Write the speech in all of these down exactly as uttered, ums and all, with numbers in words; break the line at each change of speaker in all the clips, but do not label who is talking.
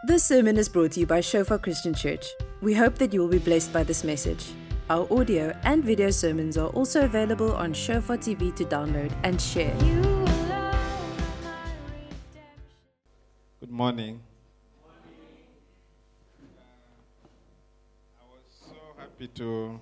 This sermon is brought to you by Shofar Christian Church. We hope that you will be blessed by this message. Our audio and video sermons are also available on Shofar T V to download and share.
Good morning. I was so happy to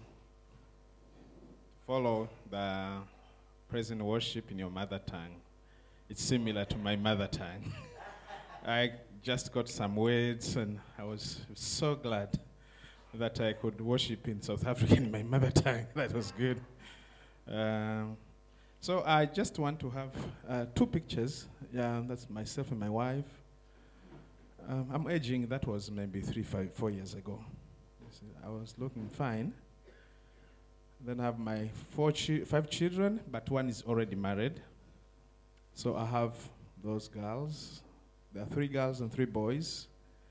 follow the praise and worship in your mother tongue. It's similar to my mother tongue. I just got some words and I was so glad that I could worship in South Africa in my mother tongue. That was good. Um, so I just want to have uh, two pictures. Yeah, that's myself and my wife. Um, I'm aging. That was maybe three, five, four years ago. I was looking fine. Then I have my four, chi- five children, but one is already married. So I have those girls. There are three girls and three boys.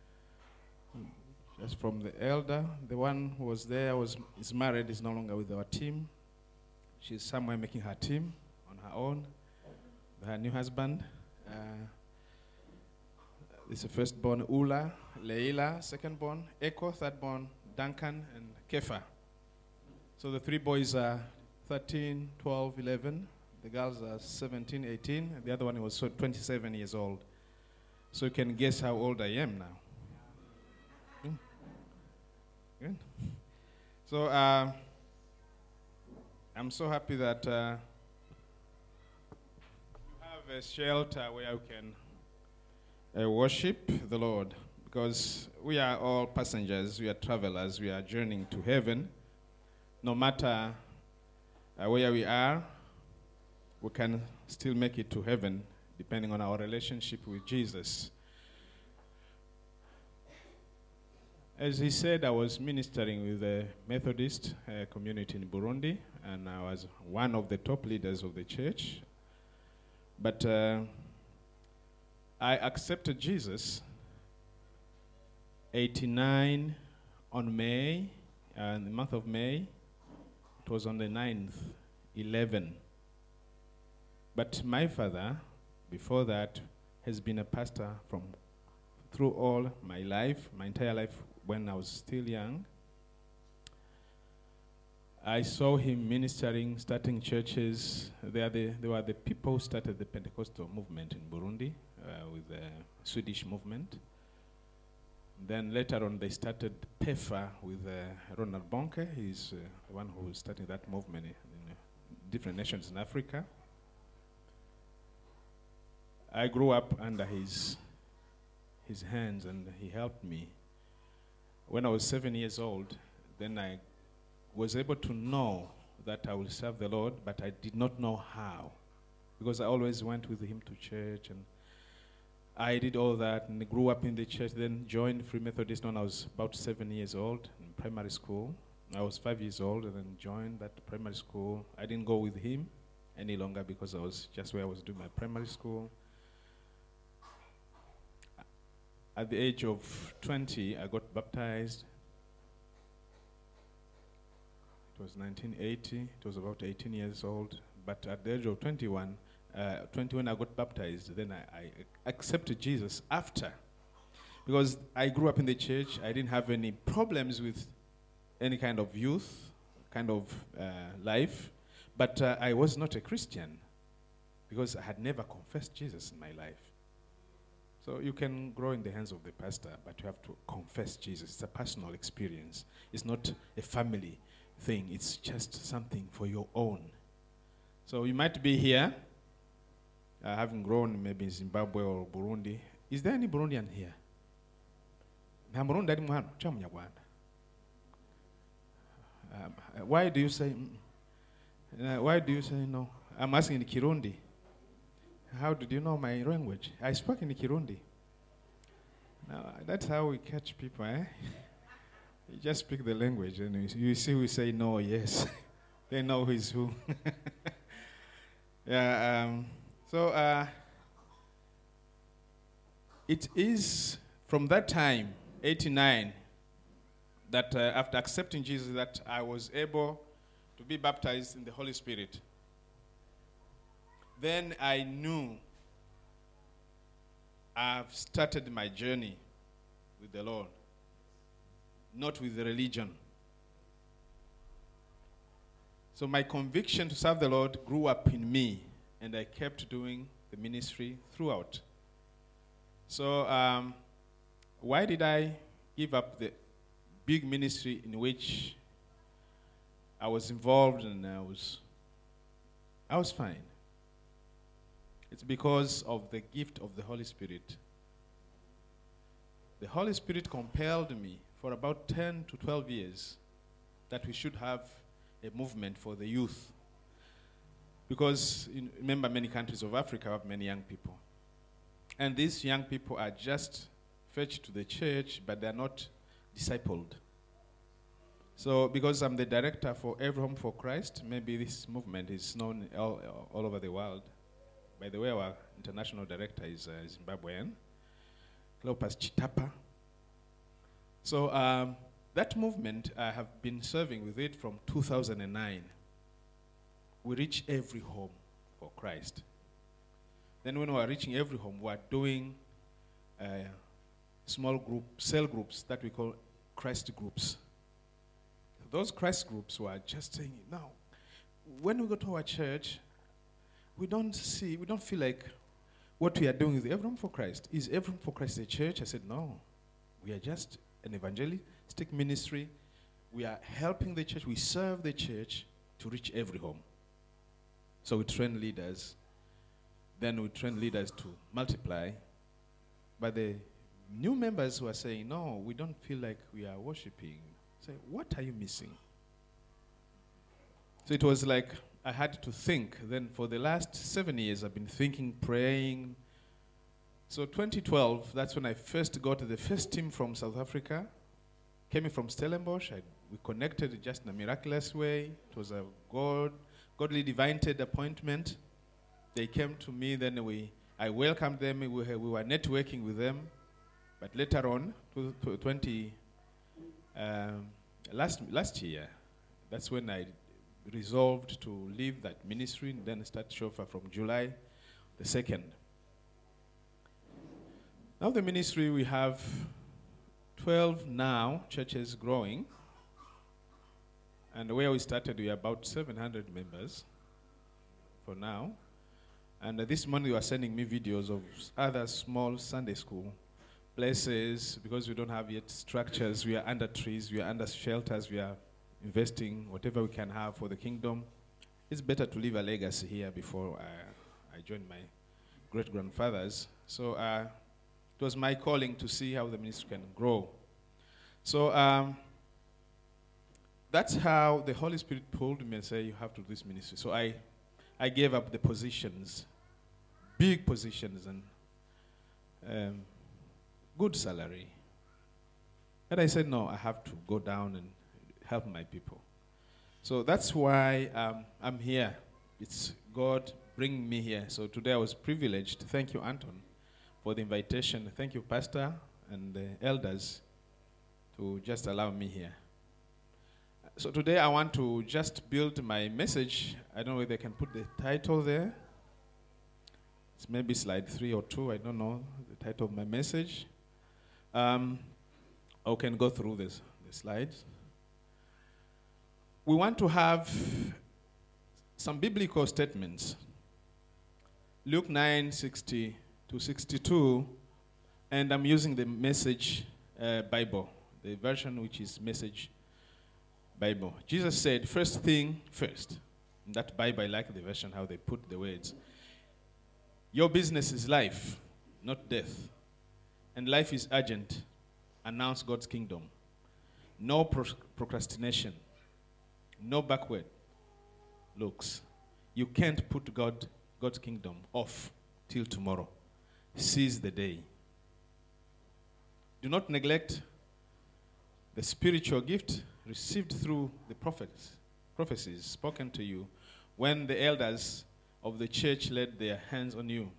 Just from the elder, the one who was there was is married, is no longer with our team. She's somewhere making her team on her own. Her new husband. Uh, This is the firstborn, Ula, Leila, secondborn, Echo, thirdborn, Duncan, and Kefa. So the three boys are thirteen, twelve, eleven. The girls are seventeen, eighteen. And the other one was so twenty-seven years old. So you can guess how old I am now. Hmm. Good. So uh, I'm so happy that uh, you have a shelter where you can Uh, worship the Lord, because we are all passengers, we are travelers, we are journeying to heaven. No matter uh, where we are, we can still make it to heaven, depending on our relationship with Jesus. As he said, I was ministering with the Methodist uh, community in Burundi, and I was one of the top leaders of the church. But uh, I accepted Jesus eighty-nine on May, uh, in the month of May. It was on the ninth, eleven. But my father, before that, has been a pastor from through all my life, my entire life when I was still young. I saw him ministering, starting churches. They, are the, they were the people who started the Pentecostal movement in Burundi. Uh, with the Swedish movement. Then later on they started P E F A with uh, Ronald Bonke. He's uh, the one who started that movement in, in uh, different nations in Africa. I grew up under his his hands and he helped me. When I was seven years old, then I was able to know that I will serve the Lord, but I did not know how, because I always went with him to church, and I did all that and grew up in the church, then joined Free Methodist when I was about seven years old in primary school. I was five years old and then joined that primary school. I didn't go with him any longer because I was just where I was doing my primary school. At the age of twenty, I got baptized. It was nineteen eighty. It was about eighteen years old. But at the age of twenty-one, Uh, twenty when I got baptized, then I, I accepted Jesus after. Because I grew up in the church, I didn't have any problems with any kind of youth, kind of uh, life, but uh, I was not a Christian because I had never confessed Jesus in my life. So you can grow in the hands of the pastor, but you have to confess Jesus. It's a personal experience. It's not a family thing. It's just something for your own. So you might be here, Uh, having grown maybe in Zimbabwe or Burundi. Is there any Burundian here? Na Burundi ali muhano cha munyarwanda. Um, uh, Why do you say mm, uh, why do you say no? I'm asking in Kirundi. How did you know my language? I spoke in Kirundi. Now uh, that's how we catch people, eh? You just speak the language and you, you see who say no, yes. They know who is who. Yeah, um So, uh, it is from that time, eighty-nine, that uh, after accepting Jesus, that I was able to be baptized in the Holy Spirit. Then I knew I've started my journey with the Lord, not with the religion. So my conviction to serve the Lord grew up in me, and I kept doing the ministry throughout. So um, why did I give up the big ministry in which I was involved and I was, I was fine? It's because of the gift of the Holy Spirit. The Holy Spirit compelled me for about ten to twelve years that we should have a movement for the youth. Because, in, remember, many countries of Africa have many young people. And these young people are just fetched to the church, but they're not discipled. So, because I'm the director for Every Home for Christ, maybe this movement is known all, all over the world. By the way, our international director is uh, Zimbabwean, Cleopas Chitapa. So, um, that movement, I have been serving with it from two thousand nine. We reach every home for Christ. Then when we are reaching every home, we are doing uh, small group, cell groups that we call Christ groups. Those Christ groups were just saying, now, when we go to our church, we don't see, we don't feel like what we are doing with Every Home for Christ. Is Every Home for Christ a church? I said, no. We are just an evangelistic ministry. We are helping the church. We serve the church to reach every home. So we train leaders. Then we train leaders to multiply. But the new members who are saying, no, we don't feel like we are worshiping. Say, what are you missing? So it was like I had to think. Then for the last seven years, I've been thinking, praying. So twenty twelve, that's when I first got the first team from South Africa. Came from Stellenbosch. I, we connected just in a miraculous way. It was a God, godly divined appointment. They came to me, then we, I welcomed them. We were, we were networking with them. But later on, to, to twenty, um, last last year, that's when I resolved to leave that ministry and then start Shofar from July the second. Now the ministry, we have twelve now churches growing. And where we started, we are about seven hundred members for now. And uh, this morning, you are sending me videos of other small Sunday school places, because we don't have yet structures. We are under trees, we are under shelters, we are investing whatever we can have for the kingdom. It's better to leave a legacy here before uh, I join my great-grandfathers. So uh, it was my calling to see how the ministry can grow. So um, that's how the Holy Spirit pulled me and said, you have to do this ministry. So I, I gave up the positions, big positions, and um, good salary. And I said, no, I have to go down and help my people. So that's why um, I'm here. It's God bringing me here. So today I was privileged. Thank you, Anton, for the invitation. Thank you, Pastor and the elders, to just allow me here. So today I want to just build my message. I don't know if they can put the title there. It's maybe slide three or two. I don't know the title of my message. Um, I can go through this, the slides. We want to have some biblical statements. Luke nine, sixty to sixty-two, and I'm using the Message uh, Bible, the version which is Message Bible. Jesus said, first thing first. In that Bible, I like the version, how they put the words. Your business is life, not death. And life is urgent. Announce God's kingdom. No pro- procrastination. No backward looks. You can't put God, God's kingdom off till tomorrow. Seize the day. Do not neglect the spiritual gift received through the prophets, prophecies spoken to you when the elders of the church laid their hands on you.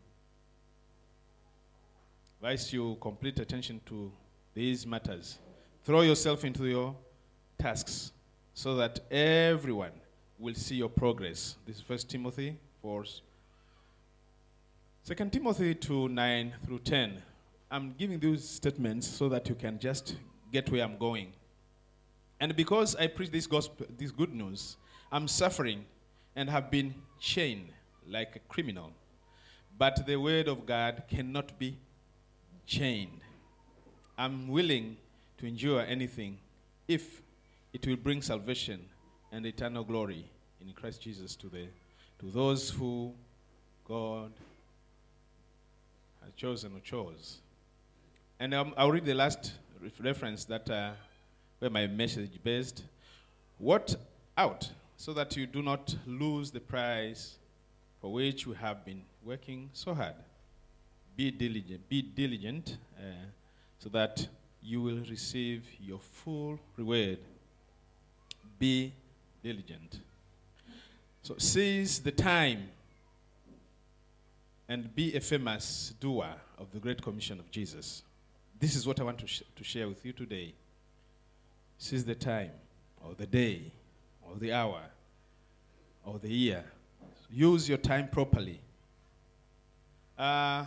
Advise you complete attention to these matters. Throw yourself into your tasks so that everyone will see your progress. This is First Timothy four. Second Timothy two, nine through ten. I'm giving these statements so that you can just get where I'm going. And because I preach this gospel, this good news, I'm suffering and have been chained like a criminal. But the word of God cannot be chained. I'm willing to endure anything if it will bring salvation and eternal glory in Christ Jesus to the to those who God has chosen or chose. And um, I'll read the last re- reference that uh, where my message is based. What out, so that you do not lose the prize for which we have been working so hard. Be diligent, be diligent, uh, so that you will receive your full reward. Be diligent. So seize the time and be a famous doer of the Great Commission of Jesus. This is what I want to, sh- to share with you today. Seize the time, or the day, or the hour, or the year. Use your time properly. Uh,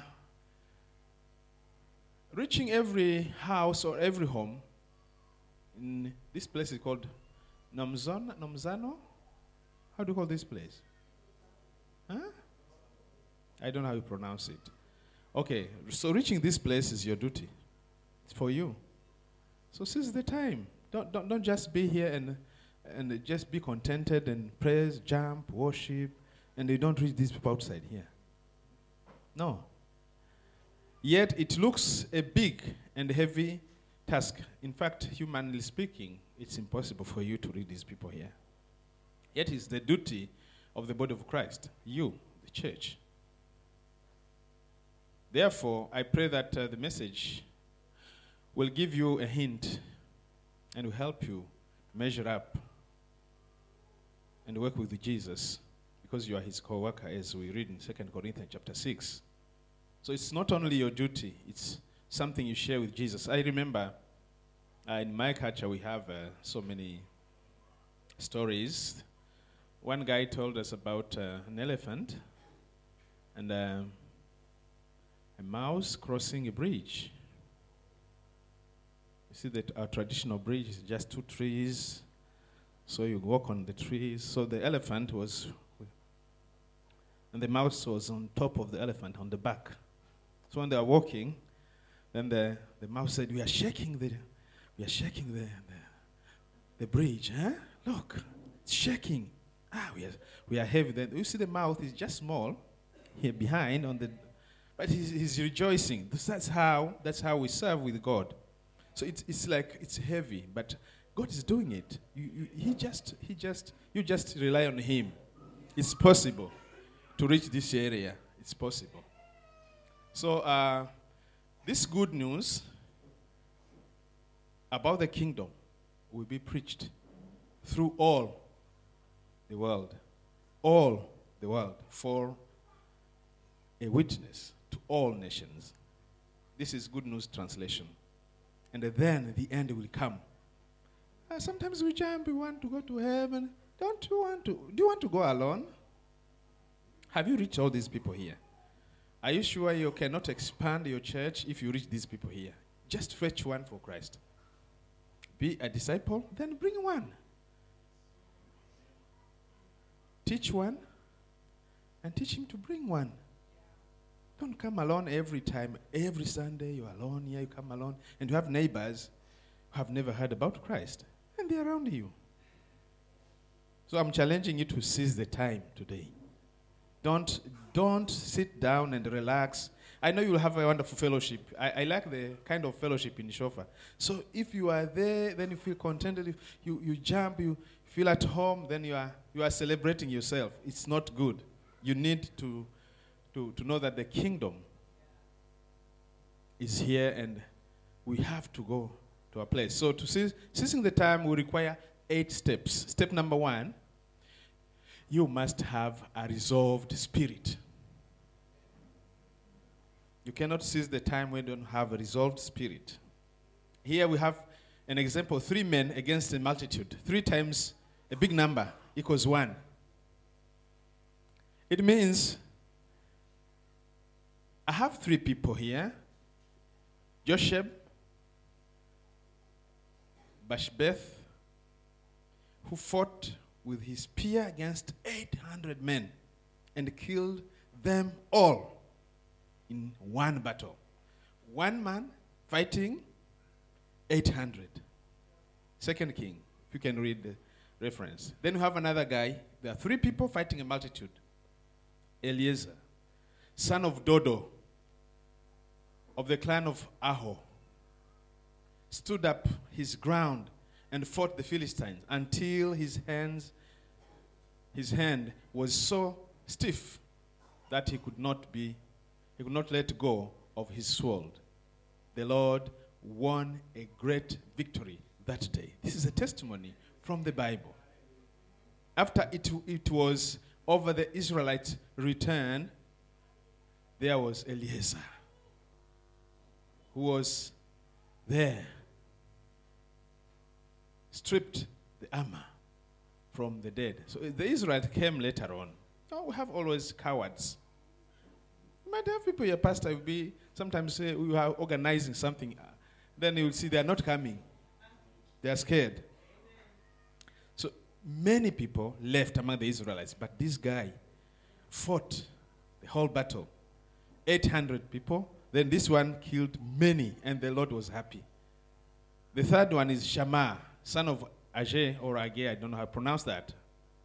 reaching every house or every home in this place is called Nomzon, Nomzano? How do you call this place? Huh? I don't know how you pronounce it. Okay, so reaching this place is your duty. It's for you. So seize the time. Don't, don't, don't just be here and, and just be contented and praise, jump, worship, and you don't reach these people outside here. No. Yet it looks a big and heavy task. In fact, humanly speaking, it's impossible for you to reach these people here. Yet it's the duty of the body of Christ, you, the church. Therefore, I pray that uh, the message will give you a hint and will help you measure up and work with Jesus, because you are his co-worker, as we read in Second Corinthians chapter six. So it's not only your duty, it's something you share with Jesus. I remember uh, in my culture we have uh, so many stories. One guy told us about uh, an elephant and uh, a mouse crossing a bridge. You see that our traditional bridge is just two trees, so you walk on the trees. So the elephant was, and the mouse was on top of the elephant on the back. So when they were walking, then the, the mouse said, "We are shaking the, we are shaking the, the, the bridge, huh? Look, it's shaking. Ah, we are, we are heavy." Then you see the mouth is just small here behind on the, but he's, he's rejoicing. That's how that's how we serve with God. So it's it's like it's heavy, but God is doing it. You, you, he just he just you just rely on Him. It's possible to reach this area. It's possible. So uh, this good news about the kingdom will be preached through all the world, all the world, for a witness to all nations. This is Good News Translation. And then the end will come. Uh, sometimes we jump, we want to go to heaven. Don't you want to? Do you want to go alone? Have you reached all these people here? Are you sure you cannot expand your church if you reach these people here? Just fetch one for Christ. Be a disciple, then bring one. Teach one, and teach him to bring one. Don't come alone every time. Every Sunday you're alone here, you come alone. And you have neighbors who have never heard about Christ. And they're around you. So I'm challenging you to seize the time today. Don't, don't sit down and relax. I know you'll have a wonderful fellowship. I, I like the kind of fellowship in Shofar. So if you are there, then you feel contented. If you, you jump, you feel at home, then you are, you are celebrating yourself. It's not good. You need to... To, to know that the kingdom is here and we have to go to a place. So to seize, seizing the time will require eight steps. Step number one, you must have a resolved spirit. You cannot seize the time when you don't have a resolved spirit. Here we have an example, three men against a multitude. Three times a big number equals one. It means I have three people here, Josheb, Bashbeth, who fought with his spear against eight hundred men and killed them all in one battle. One man fighting eight hundred. Second King, if you can read the reference. Then you have another guy. There are three people fighting a multitude. Eliezer, son of Dodo, of the clan of Aho, stood up his ground and fought the Philistines until his hands, his hand was so stiff that he could not be, he could not let go of his sword. The Lord won a great victory that day. This is a testimony from the Bible. After it, it was over the Israelites' return, there was Eliezer, who was there, stripped the armor from the dead. So the Israelites came later on. Oh, we have always cowards. You might have people, your pastor will be, sometimes say we are organizing something. Then you will see they are not coming. They are scared. So many people left among the Israelites, but this guy fought the whole battle. eight hundred people. Then this one killed many, and the Lord was happy. The third one is Shammah, son of Ageh or Ageh, I don't know how to pronounce that.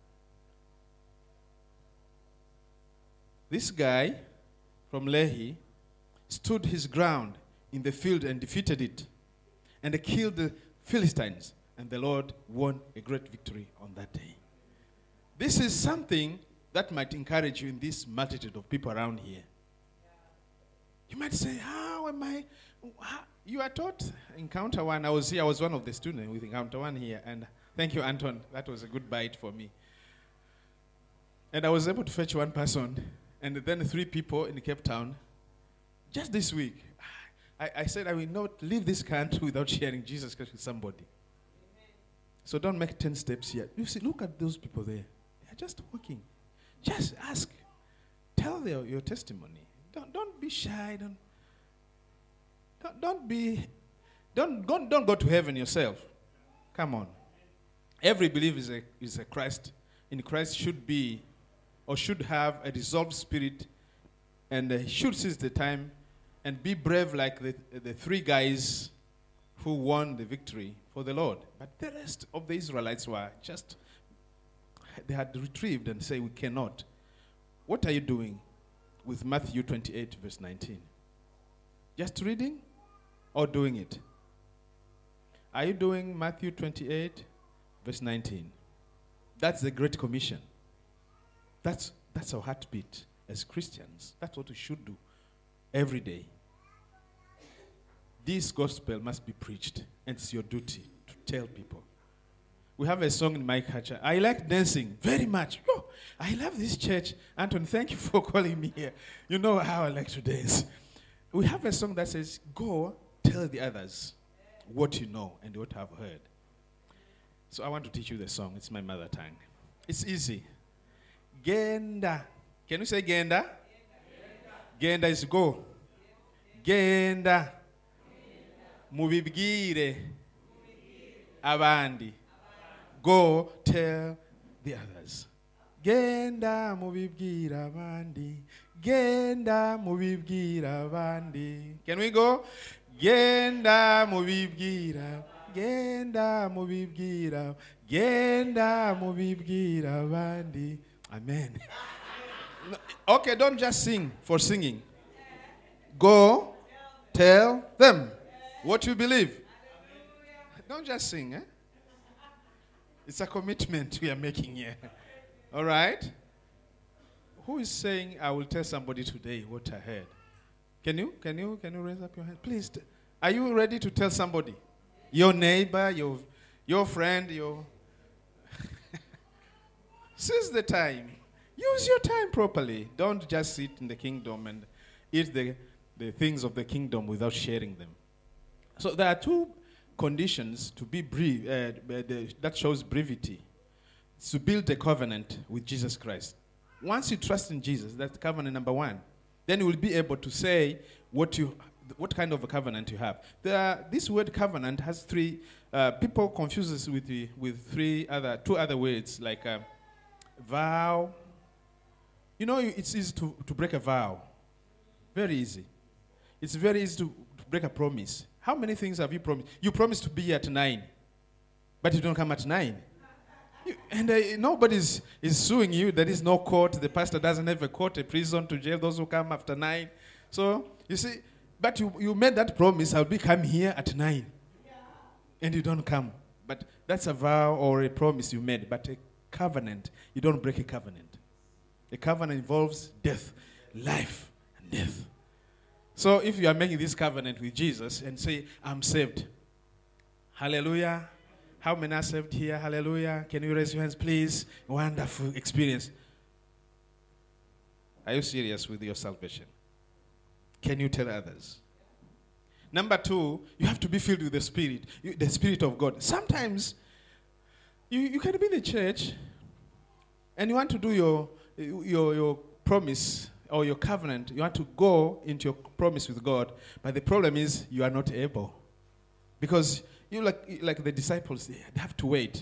This guy from Lehi stood his ground in the field and defeated it, and killed the Philistines, and the Lord won a great victory on that day. This is something that might encourage you in this multitude of people around here. You might say, how am I? How? You are taught Encounter One. I was here, I was one of the students with Encounter One here, and thank you, Anton. That was a good bite for me. And I was able to fetch one person, and then three people in Cape Town. Just this week, I, I said I will not leave this country without sharing Jesus Christ with somebody. Amen. So don't make ten steps here. You see, look at those people there. They are just walking. Just ask. Tell their, your testimony. Don't, don't be shy. Don't, don't, don't be, don't, don't, don't go to heaven yourself. Come on. Every believer is a, is a Christ. In Christ should be or should have a resolved spirit, and uh, should seize the time and be brave like the, the three guys who won the victory for the Lord. But the rest of the Israelites were just, they had retrieved and say, we cannot. What are you doing with Matthew twenty-eight, verse nineteen? Just reading or doing it? Are you doing Matthew twenty-eight, verse nineteen? That's the Great Commission. That's, that's our heartbeat as Christians. That's what we should do every day. This gospel must be preached, and it's your duty to tell people. We have a song in my culture. I like dancing very much. Oh, I love this church. Anton, thank you for calling me here. You know how I like to dance. We have a song that says, go tell the others what you know and what I've heard. So I want to teach you the song. It's my mother tongue. It's easy. Genda. Can you say Genda? Genda, Genda is go. Genda. Mubibgire. Abandi. Go tell the others. Genda mubibgira abandi. Genda mubibgira abandi. Can we go? Genda mubibgira. Genda mubibgira. Genda mubibgira abandi. Amen. Okay, don't just sing for singing. Go tell them what you believe. Don't just sing, eh? It's a commitment we are making here. All right? Who is saying, I will tell somebody today what I heard? Can you, can you, can you raise up your hand? Please. T- are you ready to tell somebody? Your neighbor, your, your friend, your... Seize the time. Use your time properly. Don't just sit in the kingdom and eat the, the things of the kingdom without sharing them. So there are two conditions to be brief, uh, the, that shows brevity. It's to build a covenant with Jesus Christ. Once you trust in Jesus, that's covenant number one. Then you will be able to say what you, th- what kind of a covenant you have. The, this word covenant has three, uh, people confuse this with, the, with three other, two other words, like uh, vow. You know, it's easy to, to break a vow. Very easy. It's very easy to, to break a promise. How many things have you promised? You promised to be here at nine, but you don't come at nine. You, and uh, nobody is suing you. There is no court. The pastor doesn't have a court, a prison to jail those who come after nine. So, you see, but you, you made that promise, I'll be come here at nine. Yeah. And you don't come. But that's a vow or a promise you made. But a covenant, you don't break a covenant. A covenant involves death, life, and death. So if you are making this covenant with Jesus and say, I'm saved. Hallelujah. How many are saved here? Hallelujah. Can you raise your hands, please? Wonderful experience. Are you serious with your salvation? Can you tell others? Number two, you have to be filled with the Spirit, you, the Spirit of God. Sometimes you, you can be in the church and you want to do your, your, your promise or your covenant. You want to go into your promise with God, but the problem is you are not able. Because you like, like the disciples, they have to wait.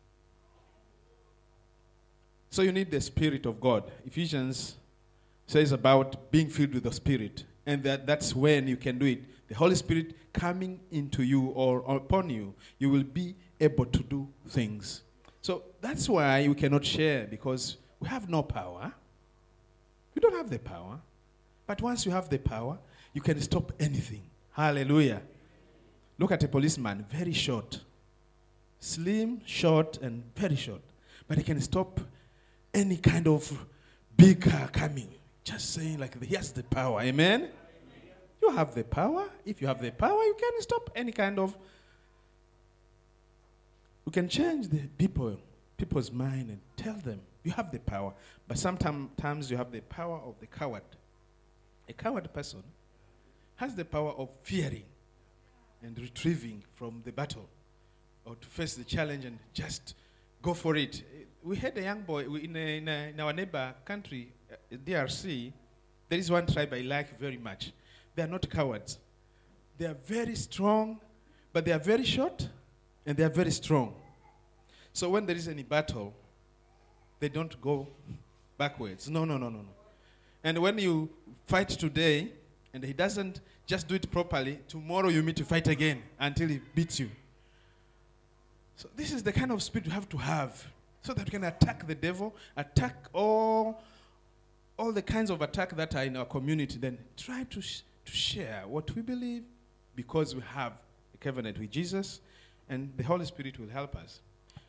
So you need the Spirit of God. Ephesians says about being filled with the Spirit. And that, that's when you can do it. The Holy Spirit coming into you or, or upon you, you will be able to do things. So that's why we cannot share, because we have no power. We don't have the power. But once you have the power, you can stop anything. Hallelujah. Look at a policeman, very short. Slim, short, and very short. But he can stop any kind of big car coming. Just saying like, he has the power. Amen? Amen? You have the power. If you have the power, you can stop any kind of... You can change the people, people's mind and tell them, you have the power. But sometimes you have the power of the coward. A coward person has the power of fearing and retrieving from the battle, or to face the challenge and just go for it. We had a young boy in, a, in, a, in our neighbor country, uh, D R C. There is one tribe I like very much. They are not cowards. They are very strong, but they are very short, and they are very strong. So when there is any battle, they don't go backwards. No, no, no, no, no. And when you fight today, and he doesn't just do it properly, tomorrow you meet to fight again until he beats you. So this is the kind of spirit you have to have, so that we can attack the devil, attack all, all the kinds of attack that are in our community, then try to, sh- to share what we believe, because we have a covenant with Jesus, and the Holy Spirit will help us.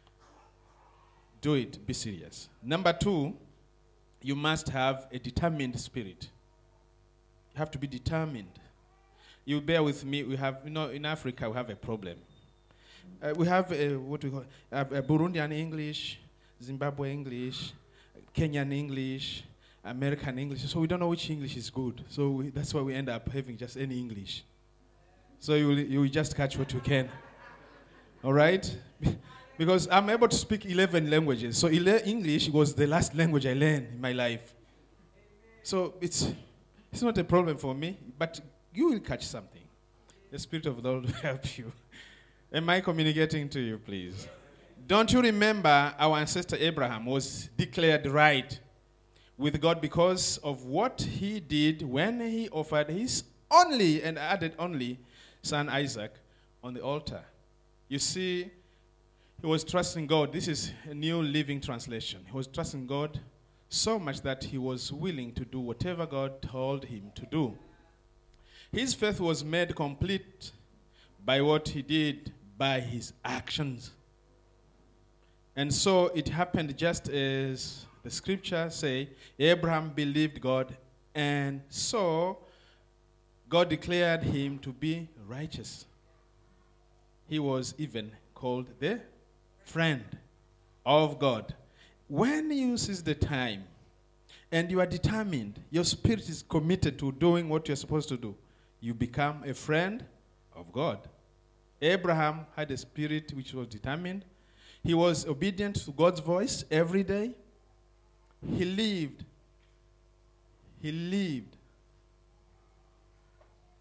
Do it, be serious. Number two, you must have a determined spirit. You have to be determined. You bear with me, we have, you know, in Africa we have a problem. Uh, we have a, what we call uh, a Burundian English, Zimbabwe English, Kenyan English, American English. So we don't know which English is good. So we, that's why we end up having just any English. So you will, you will just catch what you can. All right? Because I'm able to speak eleven languages. So ele- English was the last language I learned in my life. So it's it's not a problem for me, but you will catch something. The Spirit of the Lord will help you. Am I communicating to you, please? Don't you remember our ancestor Abraham was declared right with God because of what he did when he offered his only, and added only, son Isaac on the altar? You see, he was trusting God. This is a New Living Translation. He was trusting God so much that he was willing to do whatever God told him to do. His faith was made complete by what he did, by his actions. And so it happened just as the scriptures say, Abraham believed God, and so God declared him to be righteous. He was even called the friend of God. When you seize the time and you are determined, your spirit is committed to doing what you're supposed to do, you become a friend of God. Abraham had a spirit which was determined. He was obedient to God's voice every day. He lived. He lived. He,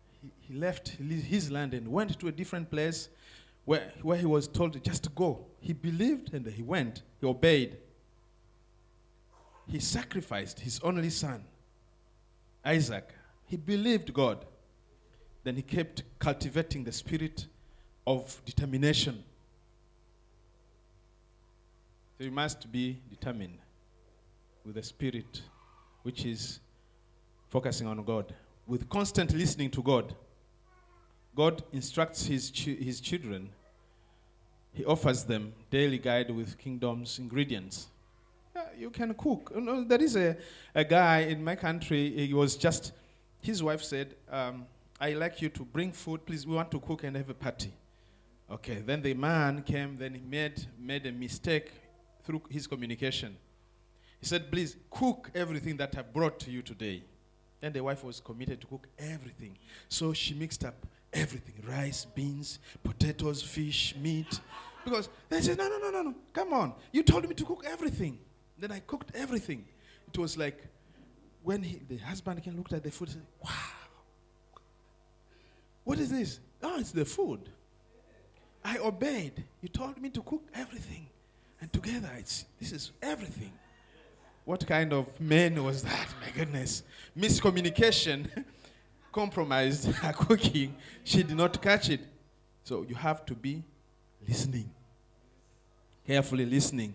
he left his land and went to a different place where, where he was told just to go. He believed and he went. He obeyed. He sacrificed his only son, Isaac. He believed God. Then he kept cultivating the spirit of determination. So you must be determined with a spirit which is focusing on God, with constant listening to God. God instructs his chi- his children. He offers them daily guide with kingdom's ingredients. Uh, you can cook. You know, there is a, a guy in my country, he was just, his wife said, um, I like you to bring food, please, we want to cook and have a party. Okay, then the man came, then he made, made a mistake through his communication. He said, please, cook everything that I brought to you today. And the wife was committed to cook everything. So she mixed up everything, rice, beans, potatoes, fish, meat. Because they said, no, no, no, no, no, come on. You told me to cook everything. Then I cooked everything. It was like when he, the husband came, looked at the food and said, wow, what is this? Oh, it's the food. I obeyed. You told me to cook everything. And together, it's this is everything. What kind of man was that? My goodness. Miscommunication compromised her cooking. She did not catch it. So you have to be listening. Carefully listening.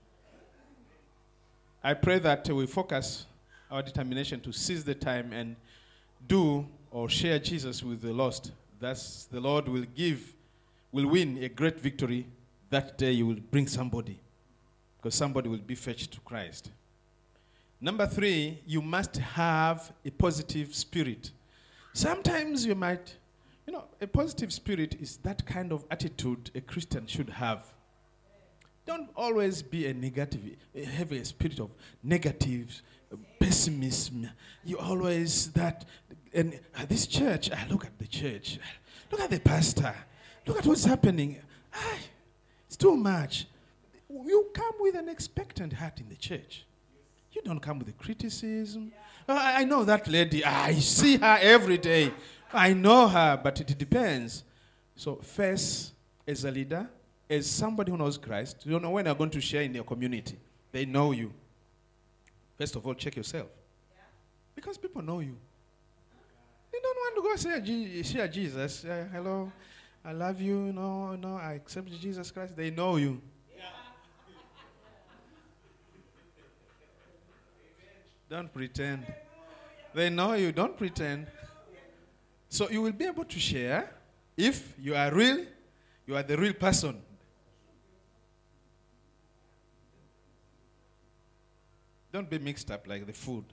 I pray that we focus our determination to seize the time and do or share Jesus with the lost. Thus the Lord will give, will win a great victory. That day you will bring somebody, because somebody will be fetched to Christ. Number three, you must have a positive spirit. Sometimes you might, you know, a positive spirit is that kind of attitude a Christian should have. Don't always be a negative, have a spirit of negative pessimism. You always that, and uh, this church, I look at the church, look at the pastor, look at what's happening. Ah, it's too much. You come with an expectant heart in the church. You don't come with the criticism. Oh, I, I know that lady. I see her every day. I know her, but it depends. So first, as a leader, as somebody who knows Christ, you don't know when you're going to share in your community. They know you. First of all, check yourself. Because people know you. You don't want to go say, share Jesus. Uh, hello, I love you. No, no, I accept Jesus Christ. They know you. Don't pretend. They know you. Don't pretend. So you will be able to share if you are real, you are the real person. Don't be mixed up like the food.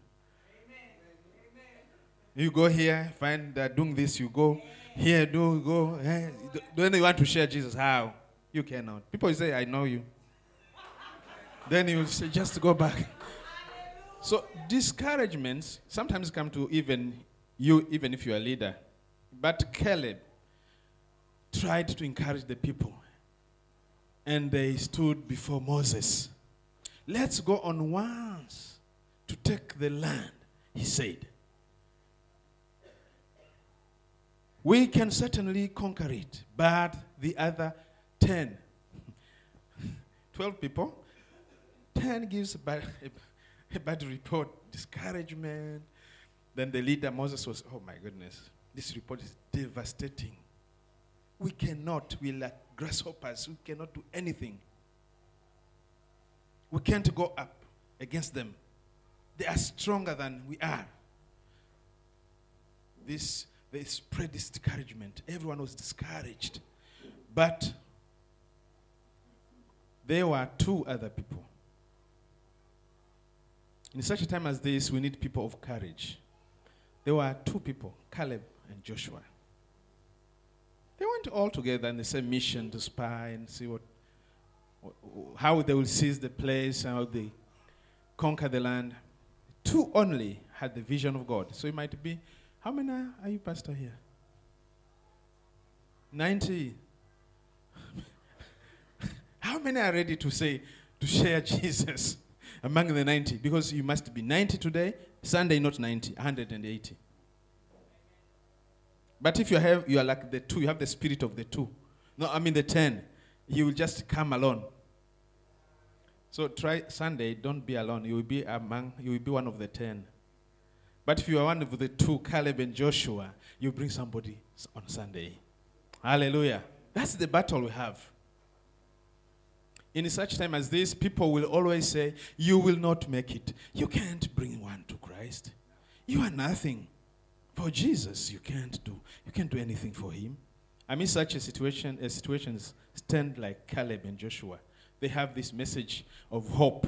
You go here, find that doing this, you go here, do, go. Eh. Then you want to share Jesus. How? You cannot. People say, I know you. Then you say, just go back. So discouragements sometimes come to even you, even if you are a leader. But Caleb tried to encourage the people. And they stood before Moses. Let's go on once to take the land, he said. We can certainly conquer it, but the other ten, twelve people, ten gives a bad, a, a bad report, discouragement. Then the leader, Moses, was, oh my goodness, this report is devastating. We cannot, we're like grasshoppers, we cannot do anything. We can't go up against them. They are stronger than we are. This, they spread this discouragement. Everyone was discouraged. But there were two other people. In such a time as this, we need people of courage. There were two people, Caleb and Joshua. They went all together in the same mission to spy and see what, how they will seize the place, how they conquer the land. Two only had the vision of God. So it might be, how many are you, pastor, here? ninety. How many are ready to say, to share Jesus among the ninety? Because you must be ninety today, Sunday not ninety, one hundred eighty. But if you have, you are like the two, you have the spirit of the two. No, I mean the ten. You will just come alone. So try Sunday, don't be alone. You will be among, you will be one of the ten. But if you are one of the two, Caleb and Joshua, you bring somebody on Sunday. Hallelujah. That's the battle we have. In such time as this, people will always say, you will not make it. You can't bring one to Christ. You are nothing. For Jesus, you can't do. You can't do anything for him. I mean, such a situation, uh, situations stand like Caleb and Joshua. They have this message of hope.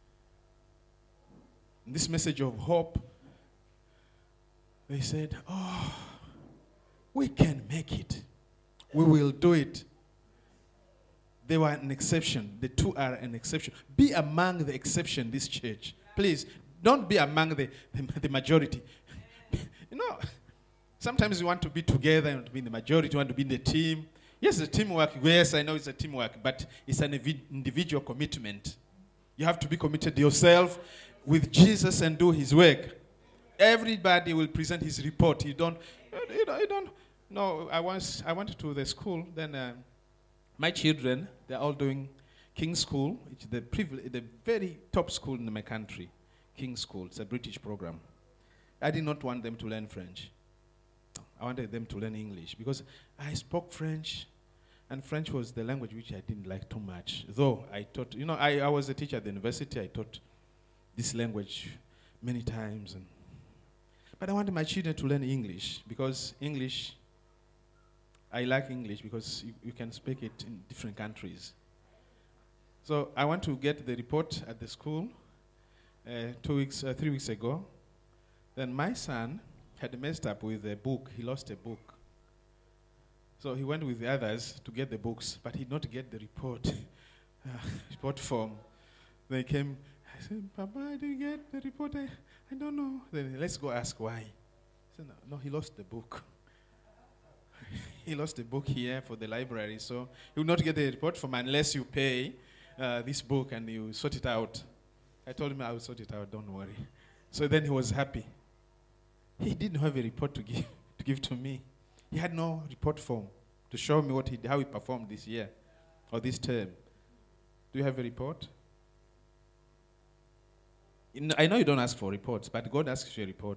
And this message of hope, they said, oh, we can make it. We will do it. They were an exception. The two are an exception. Be among the exception, this church. Please, don't be among the, the, the majority. You know, sometimes you want to be together, you want to be in the majority, you want to be in the team. Yes, the teamwork. Yes, I know it's a teamwork, but it's an individual commitment. You have to be committed yourself with Jesus and do his work. Everybody will present his report. You don't, you don't, you don't. No, I once I went to the school. Then uh, my children, they're all doing King's School. It's the privilege, the very top school in my country. King's School. It's a British program. I did not want them to learn French. I wanted them to learn English because I spoke French, and French was the language which I didn't like too much. Though I taught, you know, I, I was a teacher at the university. I taught this language many times. And, but I wanted my children to learn English because English, I like English because you, you can speak it in different countries. So I want to get the report at the school uh, two weeks, uh, three weeks ago. Then my son had messed up with a book. He lost a book. So he went with the others to get the books, but he did not get the report, uh, report form. They came, I said, Papa, I didn't get the report. I, I don't know. Then let's go ask why. I said, no, no, he lost the book. He lost the book here for the library, so he will not get the report form unless you pay uh, this book and you sort it out. I told him I will sort it out, don't worry. So then he was happy. He didn't have a report to give to give to me. He had no report form to show me what he, how he performed this year or this term. Do you have a report? In, I know you don't ask for reports, but God asks you a report.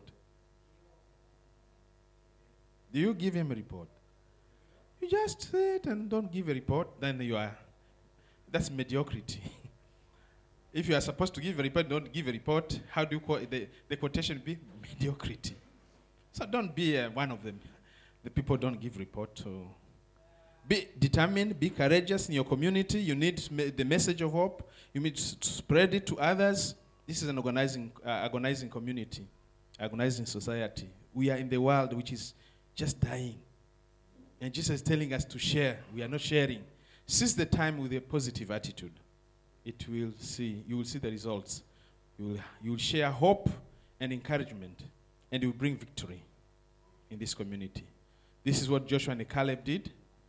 Do you give him a report? You just sit and don't give a report, then you are, that's mediocrity. If you are supposed to give a report, don't give a report, how do you call it? The, the quotation be mediocrity. So don't be uh, one of them. The people don't give report to. Be determined, be courageous in your community. You need the message of hope. You need to spread it to others. This is an organizing, uh, agonizing community, agonizing society. We are in the world which is just dying. And Jesus is telling us to share. We are not sharing. Seize the time with a positive attitude. It will see, you will see the results. You will, you will share hope and encouragement, and it will bring victory in this community. This is what Joshua and Caleb did.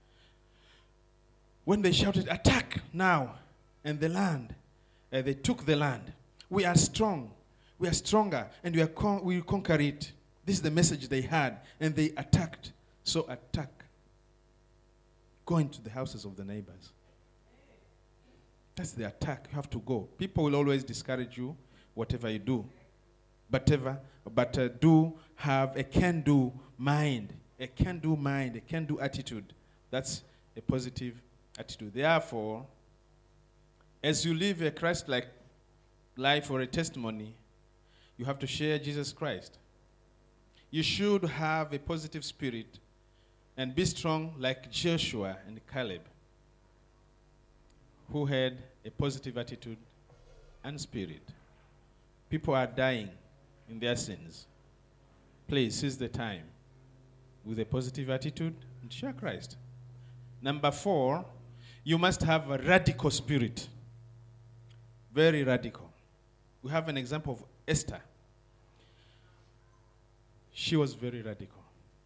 When they shouted, attack now, and the land, uh, they took the land. We are strong. We are stronger, and we, are con- we will conquer it. This is the message they had, and they attacked. So attack. Go into the houses of the neighbors. That's the attack. You have to go. People will always discourage you, whatever you do. But, ever, but uh, do have a can-do mind. A can-do mind, a can-do attitude. That's a positive attitude. Therefore, as you live a Christ-like life or a testimony, you have to share Jesus Christ. You should have a positive spirit and be strong like Joshua and Caleb, who had a positive attitude and spirit. People are dying in their sins. Please seize the time with a positive attitude and share Christ. Number four, you must have a radical spirit. Very radical. We have an example of Esther. She was very radical.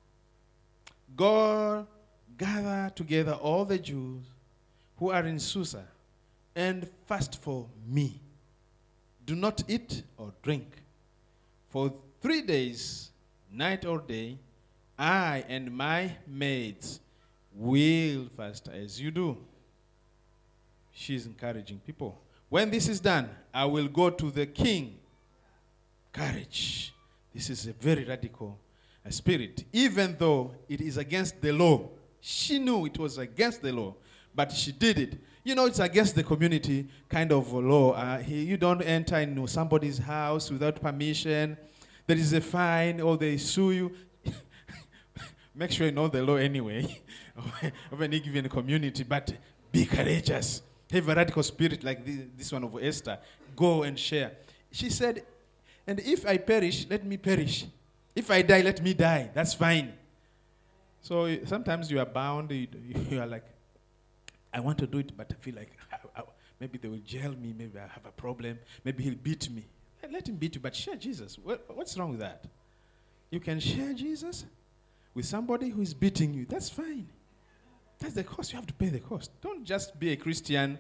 God gather together all the Jews who are in Susa and fast for me. Do not eat or drink. For three days, night or day, I and my maids will fast as you do. She's encouraging people. When this is done, I will go to the king. Courage. This is a very radical uh, spirit. Even though it is against the law. She knew it was against the law, but she did it. You know, it's against the community kind of law. Uh, he, you don't enter into somebody's house without permission. There is a fine, or they sue you. Make sure you know the law anyway of any given community, but be courageous. Have a radical spirit like this, this one of Esther. Go and share. She said, and if I perish, let me perish. If I die, let me die. That's fine. So sometimes you are bound. You, you are like, I want to do it, but I feel like I, I, maybe they will jail me. Maybe I have a problem. Maybe he'll beat me. Let him beat you, but share Jesus. What, what's wrong with that? You can share Jesus with somebody who is beating you. That's fine. That's the cost. You have to pay the cost. Don't just be a Christian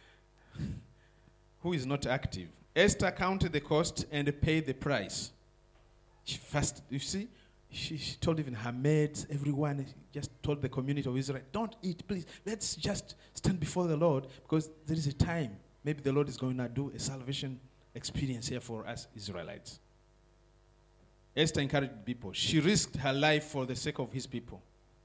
who is not active. Esther counted the cost and paid the price. She fasted. You see, she, she told even her maids, everyone, just told the community of Israel, don't eat, please. Let's just stand before the Lord, because there is a time. Maybe the Lord is going to do a salvation experience here for us Israelites. Esther encouraged people. She risked her life for the sake of his people.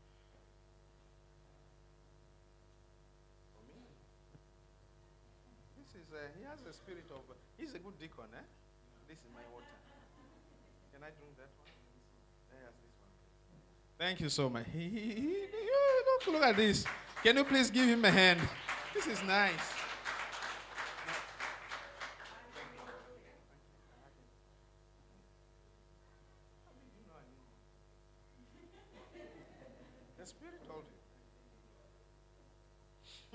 This is a, he has a spirit of, he's a good deacon, eh? This is my water. Can I drink that one? There's this one. Thank you so much. He, he, he, he, look, look at this. Can you please give him a hand? This is nice. The Spirit told you.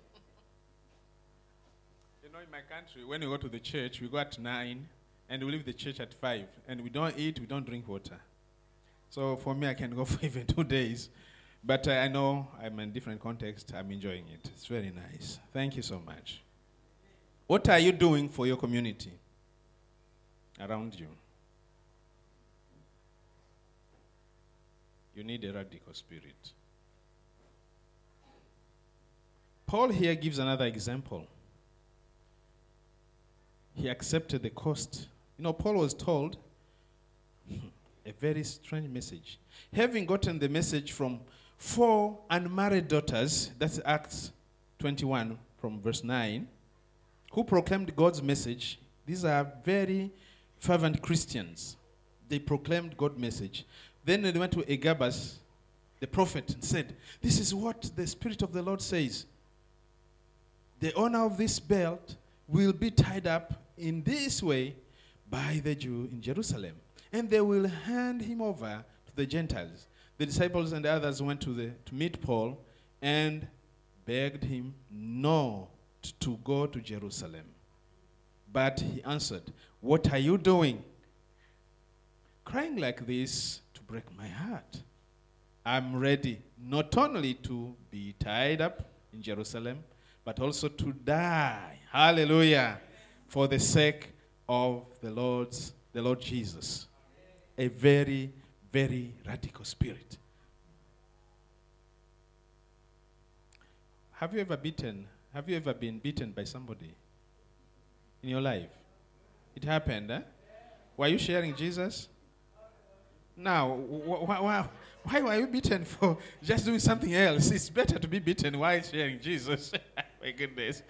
You know, in my country, when we go to the church, we go at nine, and we leave the church at five, and we don't eat, we don't drink water. So for me, I can go for even two days. But uh, I know I'm in a different context. I'm enjoying it. It's very nice. Thank you so much. What are you doing for your community around you? You need a radical spirit. Paul here gives another example. He accepted the cost. You know, Paul was told a very strange message. Having gotten the message from four unmarried daughters, that's Acts twenty-one from verse nine, who proclaimed God's message. These are very fervent Christians. They proclaimed God's message. Then they went to Agabus, the prophet, and said, this is what the Spirit of the Lord says. The owner of this belt will be tied up in this way by the Jew in Jerusalem, and they will hand him over to the Gentiles. The disciples and the others went to, the, to meet Paul and begged him not to go to Jerusalem. But he answered, what are you doing? Crying like this to break my heart. I'm ready not only to be tied up in Jerusalem, but also to die. Hallelujah. For the sake of the Lord's, the Lord Jesus. A very, very radical spirit. Have you ever beaten, have you ever been beaten by somebody in your life? It happened, eh? Were you sharing Jesus? Now, wh- wh- wh- why were you beaten for just doing something else? It's better to be beaten while sharing Jesus. My goodness.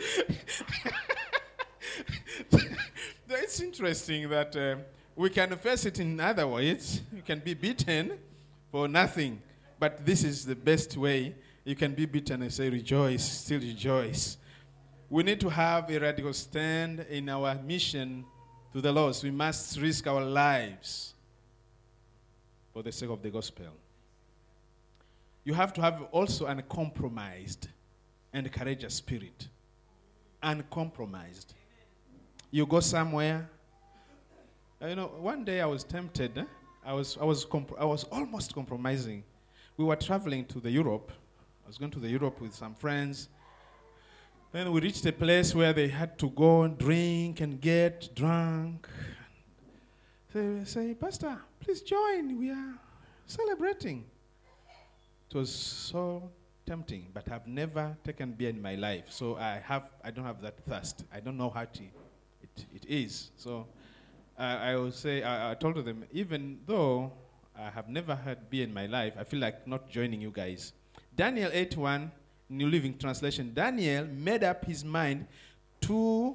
It's interesting that uh, we can face it in other ways. You can be beaten for nothing, but this is the best way. You can be beaten and say, rejoice, still rejoice. We need to have a radical stand in our mission to the lost. We must risk our lives for the sake of the gospel. You have to have also an uncompromised and courageous spirit. Uncompromised. You go somewhere. Uh, you know, one day I was tempted. Eh? I was, I was, comp- I was almost compromising. We were traveling to the Europe. I was going to the Europe with some friends. Then we reached a place where they had to go and drink and get drunk. So they say, Pastor, please join. We are celebrating. It was so tempting, but I've never taken beer in my life, so I have I don't have that thirst. I don't know how to it it is. So uh, I will say I, I told them, even though I have never had beer in my life, I feel like not joining you guys. Daniel eight one, New Living Translation. Daniel made up his mind to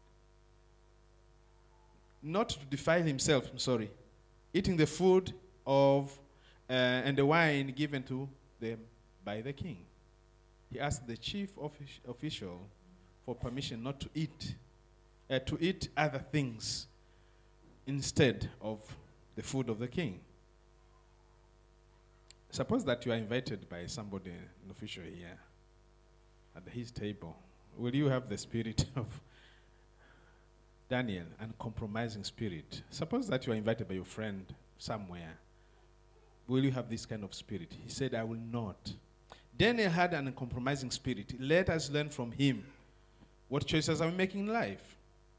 not to defile himself. I'm sorry, eating the food of uh, and the wine given to them by the king. He asked the chief offic- official for permission not to eat, uh, to eat other things instead of the food of the king. Suppose that you are invited by somebody, an official here, at his table. Will you have the spirit of Daniel, uncompromising spirit? Suppose that you are invited by your friend somewhere. Will you have this kind of spirit? He said, I will not. Daniel had an uncompromising spirit. Let us learn from him. What choices are we making in life?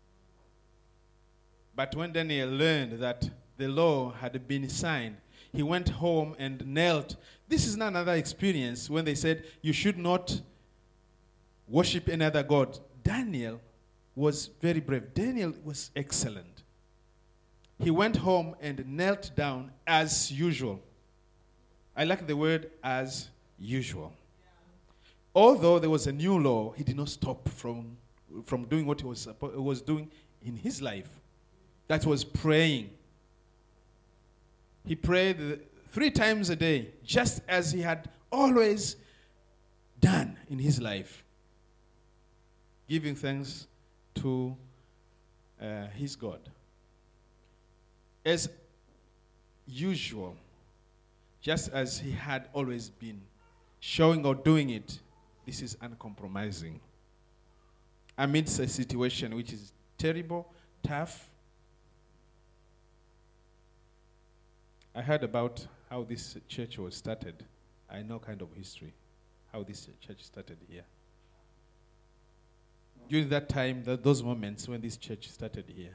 But when Daniel learned that the law had been signed, he went home and knelt. This is not another experience when they said, you should not worship any other god. Daniel was very brave. Daniel was excellent. He went home and knelt down as usual. I like the word as usual. Although there was a new law, he did not stop from, from doing what he was, was doing in his life. That was praying. He prayed three times a day, just as he had always done in his life, giving thanks to uh, his God. As usual, just as he had always been showing or doing it, this is uncompromising. Amidst a situation which is terrible, tough. I heard about how this church was started. I know kind of history, how this church started here. During that time, th- those moments when this church started here,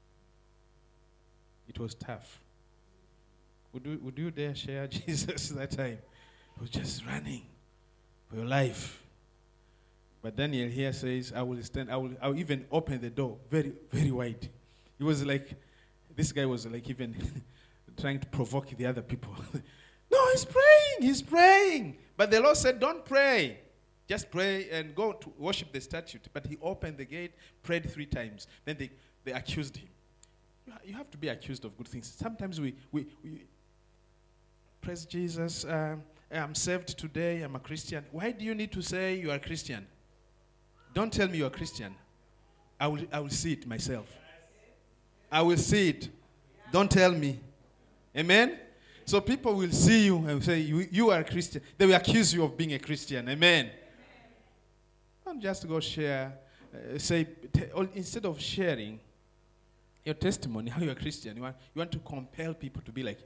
it was tough. Would you, would you dare share Jesus that time? He was just running for your life. But Daniel here says, I will stand, I will, I will even open the door very, very wide. He was like, this guy was like even trying to provoke the other people. No, he's praying, he's praying. But the Lord said, don't pray. Just pray and go to worship the statue. But he opened the gate, prayed three times. Then they, they accused him. You, ha- you have to be accused of good things. Sometimes we, we, we praise Jesus, um, I'm saved today, I'm a Christian. Why do you need to say you are a Christian? Don't tell me you are a Christian. I will, I will see it myself. I will see it. Don't tell me. Amen? So people will see you and say, you, you are a Christian. They will accuse you of being a Christian. Amen? Don't just go share, uh, say, t- or instead of sharing your testimony, how you're a Christian, you want, you want to compel people to be like,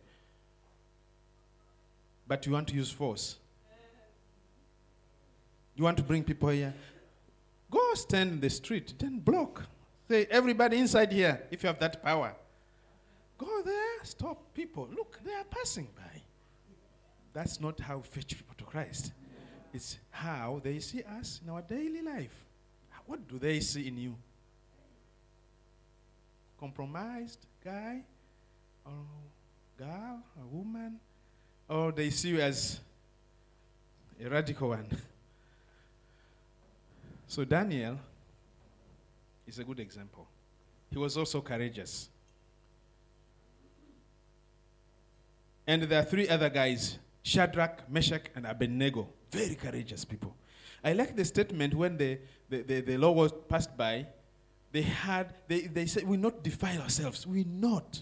but you want to use force. You want to bring people here. Go stand in the street, then block. Say, everybody inside here, if you have that power. Go there, stop people. Look, they are passing by. That's not how we fetch people to Christ. It's how they see us in our daily life. What do they see in you? Compromised guy or girl or woman? Or they see you as a radical one? So Daniel is a good example. He was also courageous. And there are three other guys, Shadrach, Meshach, and Abednego. Very courageous people. I like the statement when the, the, the, the law was passed by, they had, they, they said, we not defile ourselves. We not.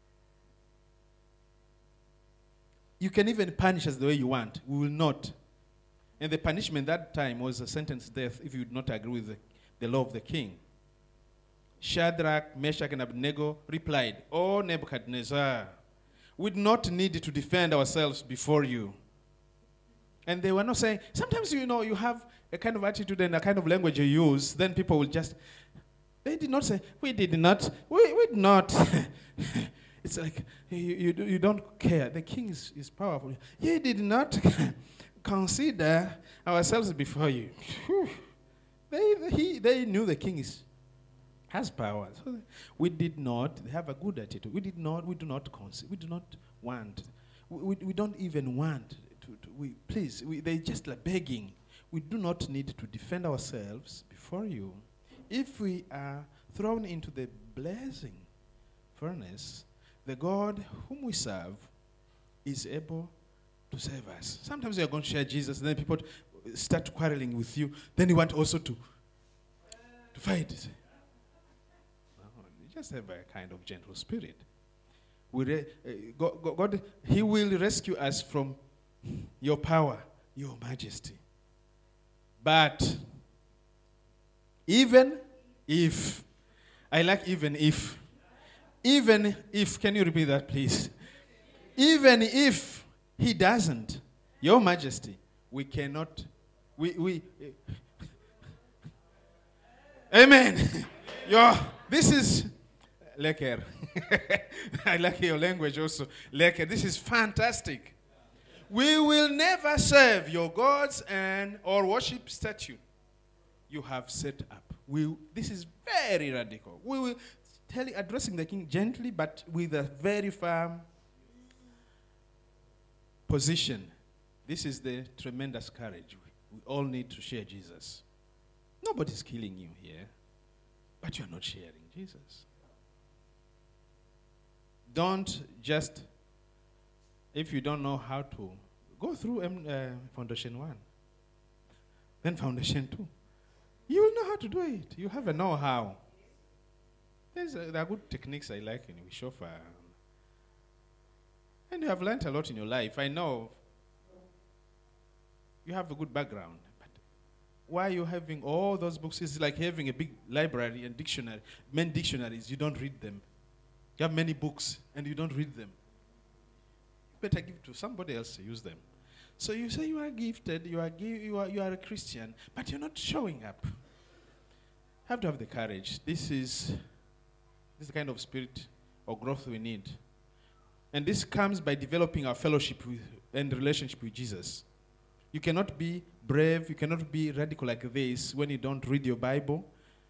You can even punish us the way you want. We will not. And the punishment that time was a sentence death if you would not agree with the, the law of the king. Shadrach, Meshach, and Abednego replied, "O Nebuchadnezzar, we do not need to defend ourselves before you." And they were not saying, sometimes, you know, you have a kind of attitude and a kind of language you use, then people will just, they did not say, we did not, we, we did not. It's like you, you, do- you don't care. The king is, is powerful. Ye did not consider ourselves before you. Phew. They, he, they knew the king is, has power. So we did not have a good attitude. We did not, we do not consider, we do not want. We, we, we don't even want to, to we, please, we, they just like begging. We do not need to defend ourselves before you. If we are thrown into the blazing furnace, the God whom we serve is able to save us. Sometimes you are going to share Jesus, and then people t- start quarreling with you. Then you want also to, to fight. You say, no, you just have a kind of gentle spirit. We re- uh, God, God, God, He will rescue us from your power, your majesty. But even if, I like even if, even if, can you repeat that please? Even if he doesn't, your majesty, we cannot, we, we, amen. Your, this is, leker. I like your language also. Leker, this is fantastic. We will never serve your gods and or worship statue you have set up. We, this is very radical. We will tell, addressing the king gently, but with a very firm position. This is the tremendous courage. We, we all need to share Jesus. Nobody's killing you here, but you're not sharing Jesus. Don't just, if you don't know how to, go through um, uh, Foundation one, then Foundation two. You will know how to do it. You have a know-how. There's a, there are good techniques I like in Wishofa. And you have learned a lot in your life. I know you have a good background. But why are you having all those books? It's like having a big library and dictionary. Many dictionaries, you don't read them. You have many books and you don't read them. Better give it to somebody else to use them. So you say you are gifted, you are, gi- you are, you are a Christian, but you're not showing up. You have to have the courage. This is, this is the kind of spirit or growth we need. And this comes by developing our fellowship with, and relationship with Jesus. You cannot be brave, you cannot be radical like this when you don't read your Bible.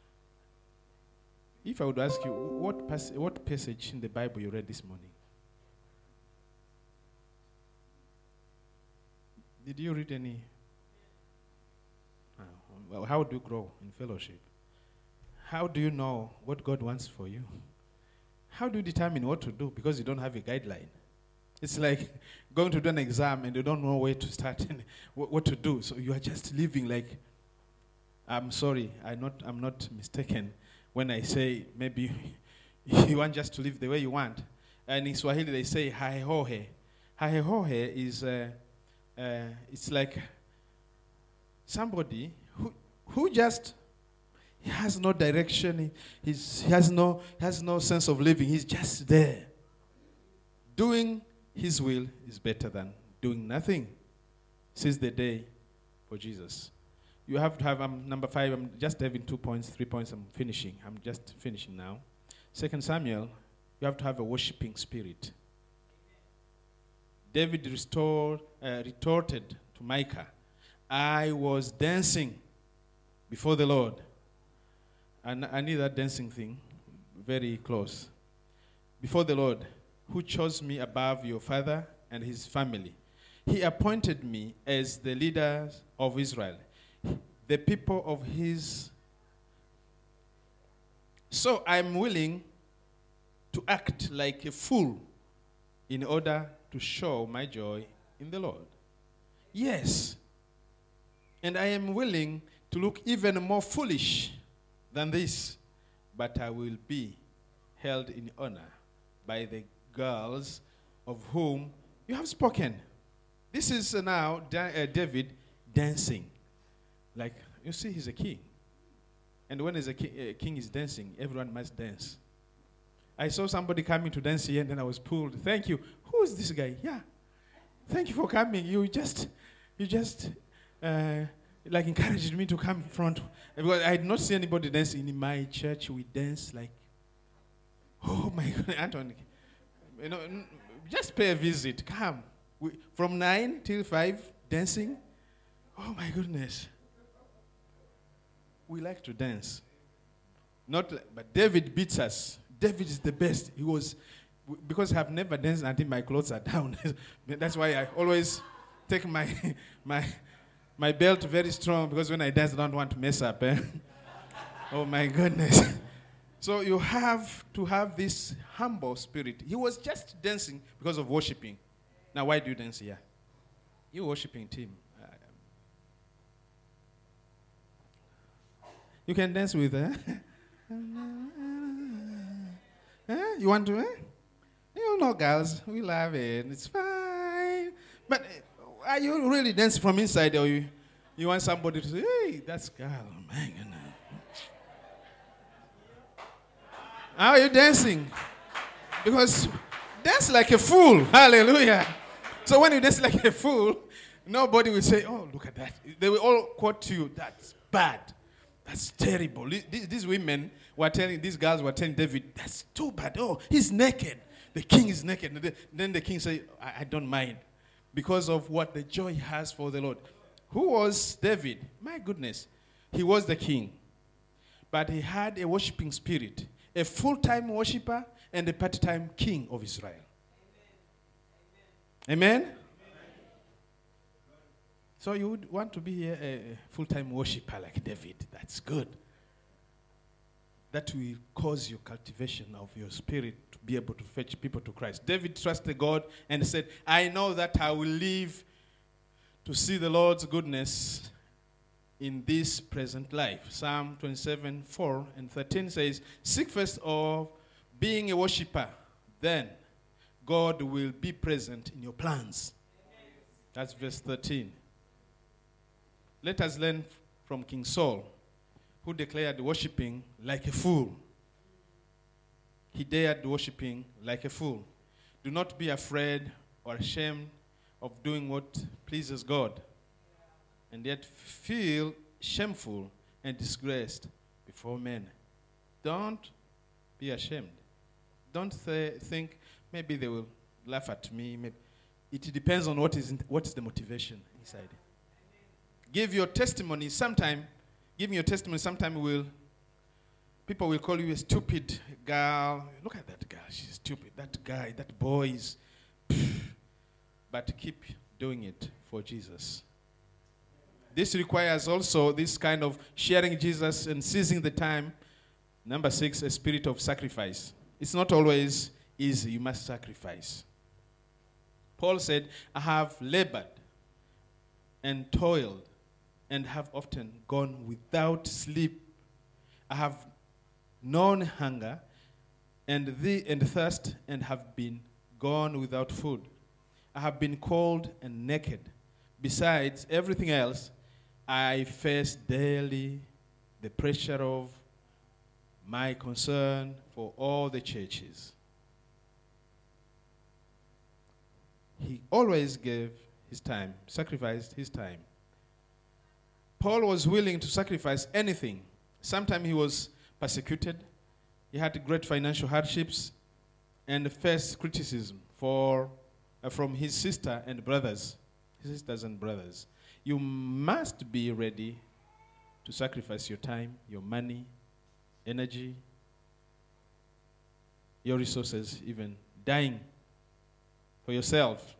If I would ask you, what, pas- what passage in the Bible you read this morning? Did you read any? Uh, well, how do you grow in fellowship? How do you know what God wants for you? How do you determine what to do? Because you don't have a guideline. It's like going to do an exam and you don't know where to start and what, what to do. So you are just living like, I'm sorry, I'm not, I'm not mistaken when I say maybe you want just to live the way you want. And in Swahili they say, haehohe. Haehohe is... Uh, Uh, it's like somebody who who just he has no direction. He, he's, he has no has no sense of living. He's just there. Doing his will is better than doing nothing. Since the day for Jesus, you have to have. Um, number five. I'm just having two points, three points. I'm finishing. I'm just finishing now. Second Samuel. You have to have a worshiping spirit. David restored, uh, retorted to Micah, I was dancing before the Lord. And I need that dancing thing very close. Before the Lord, who chose me above your father and his family. He appointed me as the leader of Israel, the people of his. So I'm willing to act like a fool in order to show my joy in the Lord. Yes. And I am willing to look even more foolish than this, but I will be held in honor by the girls of whom you have spoken. This is uh, now da- uh, David dancing. Like, you see, he's a king. And when he's a ki- uh, king is dancing, everyone must dance. I saw somebody coming to dance here, and then I was pulled. Thank you. Who is this guy? Yeah. Thank you for coming. You just, you just, uh, like encouraged me to come in front. Because I had not seen anybody dancing in my church. We dance like, oh my God, Anton, You know, n- just pay a visit. Come. We, from nine till five, dancing. Oh my goodness. We like to dance. Not, li- but David beats us. David is the best. He was, w- because I've never danced until my clothes are down. That's why I always take my my my belt very strong, because when I dance, I don't want to mess up. Eh? Oh my goodness. So you have to have this humble spirit. He was just dancing because of worshiping. Now, why do you dance here? You're worshiping team. Uh, you can dance with her. Eh? You want to? Eh? You know, girls, we love it. It's fine. But uh, are you really dancing from inside, or you, you want somebody to say, "Hey, that's girl, man"? How are you dancing? Because dance like a fool. Hallelujah. So when you dance like a fool, nobody will say, "Oh, look at that." They will all quote you, "That's bad. That's terrible." These, these women were telling, these girls were telling David, "That's too bad. Oh, he's naked. The king is naked." And then the king said, I, I don't mind, because of what the joy he has for the Lord. Who was David? My goodness. He was the king. But he had a worshiping spirit, a full-time worshiper and a part-time king of Israel. Amen? Amen? Amen? So you would want to be a, a full-time worshiper like David. That's good. That will cause your cultivation of your spirit to be able to fetch people to Christ. David trusted God and said, I know that I will live to see the Lord's goodness in this present life. Psalm twenty-seven, four and thirteen says, seek first of being a worshiper, then God will be present in your plans. That's verse thirteen. Let us learn from King Saul, who declared worshiping like a fool. He dared worshiping like a fool. Do not be afraid or ashamed of doing what pleases God, and yet feel shameful and disgraced before men. Don't be ashamed. Don't th- think maybe they will laugh at me. Maybe. It depends on what is in, what is the motivation inside. Give your testimony. Sometime, giving your testimony, sometime will people will call you a stupid girl. Look at that girl; she's stupid. That guy, that boy is. But keep doing it for Jesus. This requires also this kind of sharing Jesus and seizing the time. Number six, a spirit of sacrifice. It's not always easy. You must sacrifice. Paul said, I have labored and toiled and have often gone without sleep. I have known hunger and the and thirst and have been gone without food. I have been cold and naked. Besides everything else, I face daily the pressure of my concern for all the churches. He always gave his time, sacrificed his time. Paul was willing to sacrifice anything. Sometimes he was persecuted. He had great financial hardships and faced criticism for, uh, from his sister and brothers, his sisters and brothers. You must be ready to sacrifice your time, your money, energy, your resources, even dying for yourself.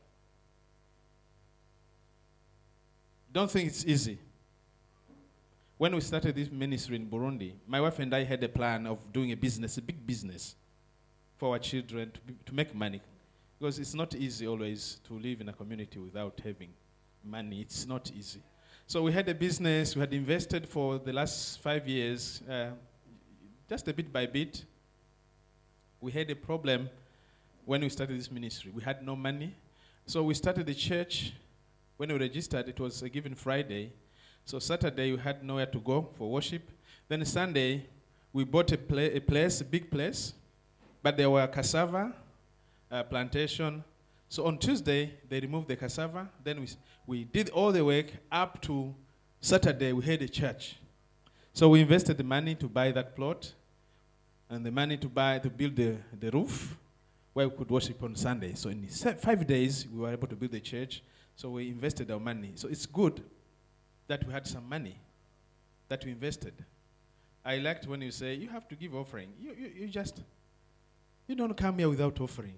Don't think it's easy. When we started this ministry in Burundi, my wife and I had a plan of doing a business, a big business, for our children to, be, to make money. Because it's not easy always to live in a community without having money. It's not easy. So we had a business. We had invested for the last five years, uh, just a bit by bit. We had a problem when we started this ministry. We had no money. So we started the church. When we registered, it was a given Friday. So Saturday, we had nowhere to go for worship. Then Sunday, we bought a, pla- a place, a big place, but there were cassava, uh, plantation. So on Tuesday, they removed the cassava. Then we we did all the work up to Saturday. We had a church. So we invested the money to buy that plot and the money to buy to build the, the roof. where we could worship on Sunday. So in se- five days, we were able to build the church. So we invested our money. So it's good that we had some money that we invested. I liked when you say, you have to give offering. You, you, you just, you don't come here without offering.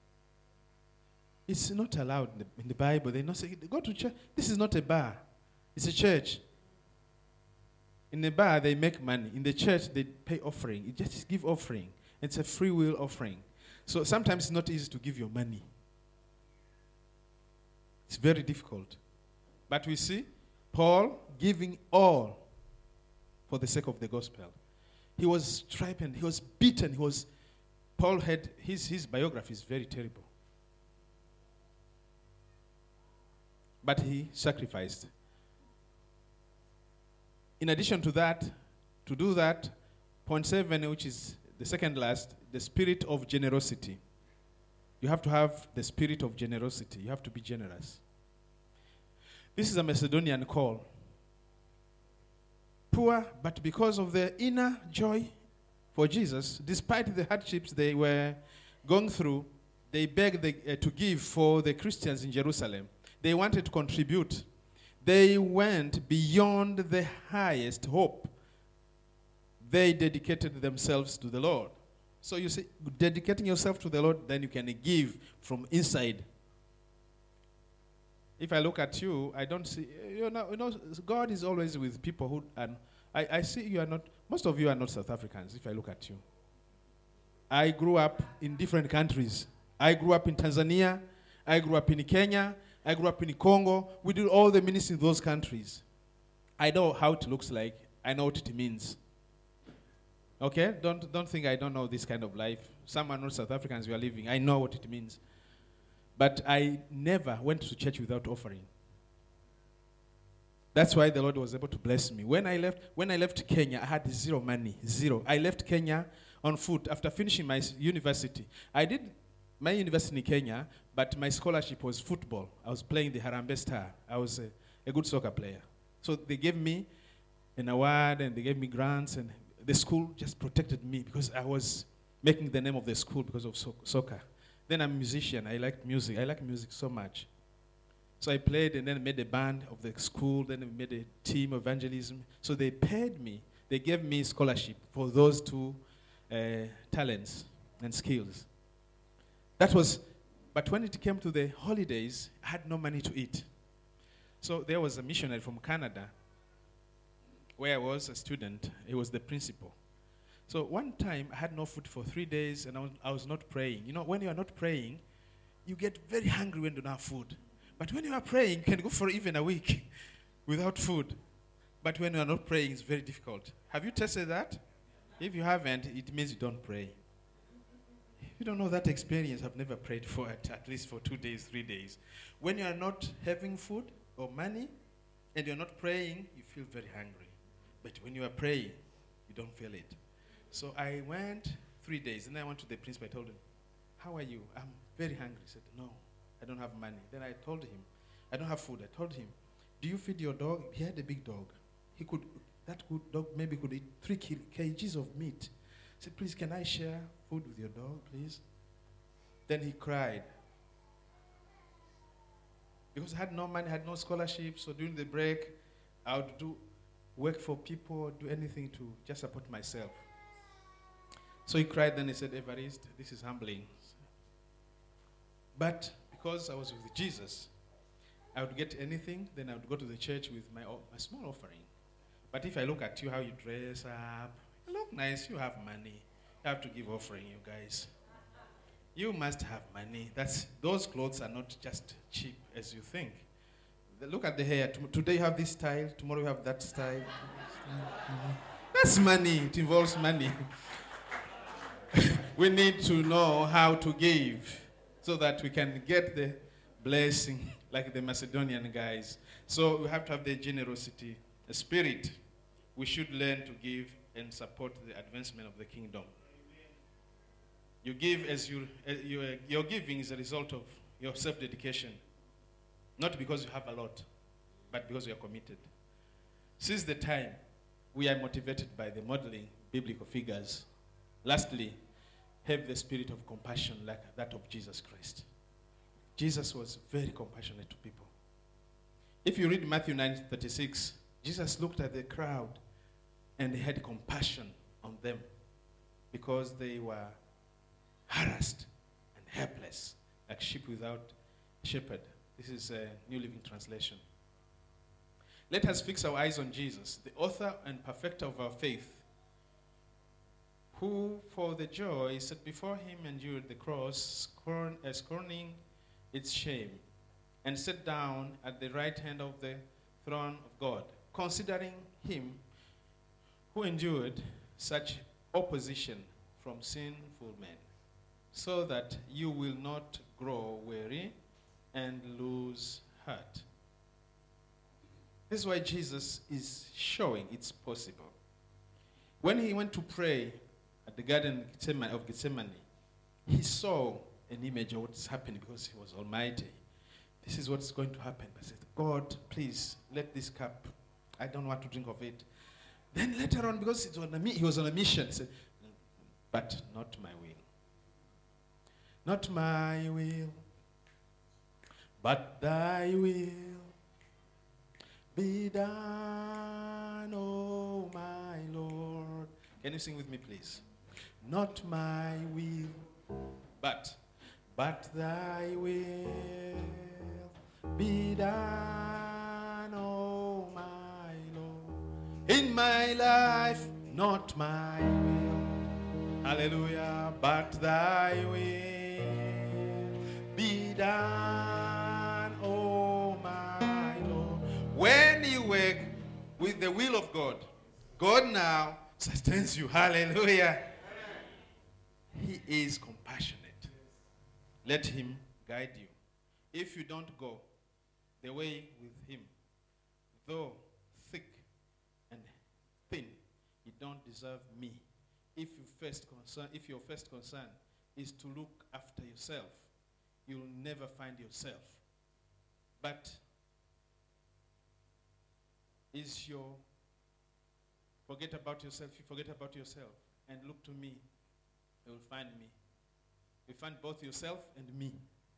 It's not allowed in the, in the Bible. They not say, go to church. This is not a bar. It's a church. In the bar, they make money. In the church, they pay offering. You just give offering. It's a free will offering. So sometimes it's not easy to give your money. It's very difficult. But we see Paul giving all for the sake of the gospel. He was stripen, he was beaten, he was, Paul had, his, his biography is very terrible. But he sacrificed. In addition to that, to do that, point seven, which is the second last, the spirit of generosity. You have to have the spirit of generosity. You have to be generous. This is a Macedonian call. Poor, but because of their inner joy for Jesus, despite the hardships they were going through, they begged the, uh, to give for the Christians in Jerusalem. They wanted to contribute. They went beyond the highest hope. They dedicated themselves to the Lord. So you see, dedicating yourself to the Lord, then you can give from inside. If I look at you, I don't see, you know, you know God is always with people who, and I, I see you are not, most of you are not South Africans, if I look at you. I grew up in different countries. I grew up in Tanzania. I grew up in Kenya. I grew up in Congo. We did all the ministry in those countries. I know how it looks like. I know what it means. Okay? Don't, don't think I don't know this kind of life. Some are not South Africans who are living. I know what it means. But I never went to church without offering. That's why the Lord was able to bless me. When I left, when I left Kenya, I had zero money, zero. I left Kenya on foot after finishing my university. I did my university in Kenya, but my scholarship was football. I was playing the Harambee Star. I was a, a good soccer player. So they gave me an award and they gave me grants, and the school just protected me because I was making the name of the school because of so- soccer. Then I'm a musician. I like music. I like music so much. So I played and then made a band of the school. Then we made a team of evangelism. So they paid me. They gave me scholarship for those two uh, talents and skills. That was, but when it came to the holidays, I had no money to eat. So there was a missionary from Canada where I was a student. He was the principal. So one time, I had no food for three days, and I was, I was not praying. You know, when you are not praying, you get very hungry when you don't have food. But when you are praying, you can go for even a week without food. But when you are not praying, it's very difficult. Have you tested that? If you haven't, it means you don't pray. If you don't know that experience, I've never prayed for it, at least for two days, three days. When you are not having food or money, and you're not praying, you feel very hungry. But when you are praying, you don't feel it. So I went three days, and I went to the principal. I told him, how are you? I'm very hungry. He said, no, I don't have money. Then I told him, I don't have food. I told him, do you feed your dog? He had a big dog. He could, that good dog maybe could eat three kgs of meat. I said, please, can I share food with your dog, please? Then he cried. Because I had no money, I had no scholarship, so during the break, I would do work for people, do anything to just support myself. So he cried, then he said, Evariste, this is humbling. But because I was with Jesus, I would get anything, then I would go to the church with my, o- my small offering. But if I look at you, how you dress up, you look nice, you have money. You have to give offering, you guys. You must have money. That's, those clothes are not just cheap as you think. The- Look at the hair. Tom- Today you have this style, tomorrow you have that style. That's money. It involves money. We need to know how to give so that we can get the blessing like the Macedonian guys. So we have to have the generosity, the spirit. We should learn to give and support the advancement of the kingdom. You give as you, uh, you uh, your giving is a result of your self-dedication. Not because you have a lot, but because you are committed. Since the time, we are motivated by the modeling biblical figures. Lastly, have the spirit of compassion like that of Jesus Christ. Jesus was very compassionate to people. If you read Matthew nine thirty-six, Jesus looked at the crowd and he had compassion on them because they were harassed and helpless, like sheep without shepherd. This is a New Living Translation. Let us fix our eyes on Jesus, the author and perfecter of our faith, who for the joy set before him endured the cross, scorn, uh, scorning its shame, and sat down at the right hand of the throne of God, considering him who endured such opposition from sinful men, so that you will not grow weary and lose heart. This is why Jesus is showing it's possible. When he went to pray at the Garden of Gethsemane, he saw an image of what's happening because he was almighty. This is what's going to happen. I said, God, please, let this cup, I don't want to drink of it. Then later on, because it was on a, he was on a mission, he said, but not my will. Not my will, but thy will be done, oh my Lord. Can you sing with me, please? Not my will, but, but thy will be done, oh my Lord. In my life, not my will, hallelujah, but thy will be done, oh my Lord. When you work with the will of God, God now sustains you, hallelujah. He is compassionate. Let him guide you. If you don't go the way with him, though thick and thin, you don't deserve me. If you first concern, if your first concern is to look after yourself, you'll never find yourself. But is your forget about yourself, you forget about yourself and look to me, you will find me. You find both yourself and me.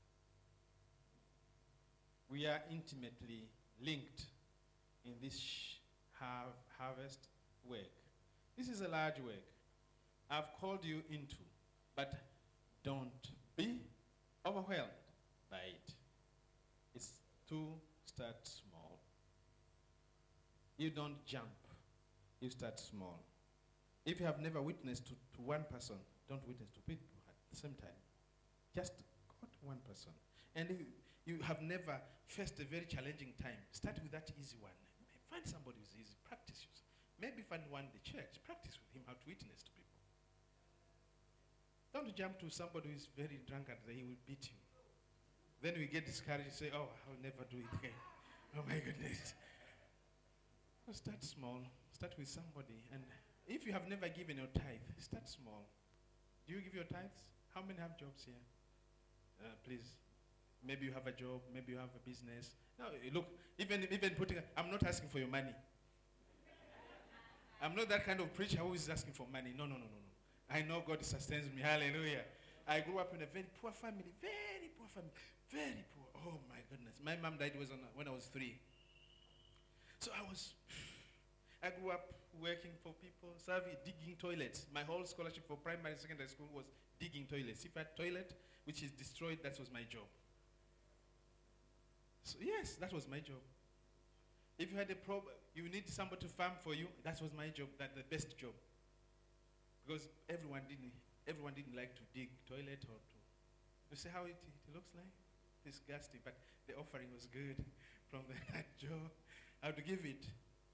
We are intimately linked in this sh- har- harvest work. This is a large work I've called you into, but don't be overwhelmed by it. It's to start small. You don't jump, you start small. If you have never witnessed to, to one person, don't witness to people at the same time. Just go to one person. And if you have never faced a very challenging time, start with that easy one. Find somebody who's easy, practice. Maybe find one in the church, practice with him how to witness to people. Don't jump to somebody who is very drunkard that he will beat you. Then we get discouraged and say, oh, I'll never do it again. Oh my goodness. Well, start small. Start with somebody. And if you have never given your tithe, start small. Do you give your tithes? How many have jobs here? Uh, please. Maybe you have a job. Maybe you have a business. No, look, even, even putting, a, I'm not asking for your money. I'm not that kind of preacher who is asking for money. No, no, no, no, no. I know God sustains me. Hallelujah. I grew up in a very poor family. Very poor family. Very poor. Oh, my goodness. My mom died was on, when I was three. So I was, I grew up working for people, serving, digging toilets. My whole scholarship for primary and secondary school was digging toilets. If I had a toilet which is destroyed, that was my job. So yes, that was my job. If you had a problem, you need somebody to farm for you, that was my job, that the best job. Because everyone didn't, everyone didn't like to dig toilet or to, you see how it, it looks like? Disgusting, but the offering was good from the job. How to give it.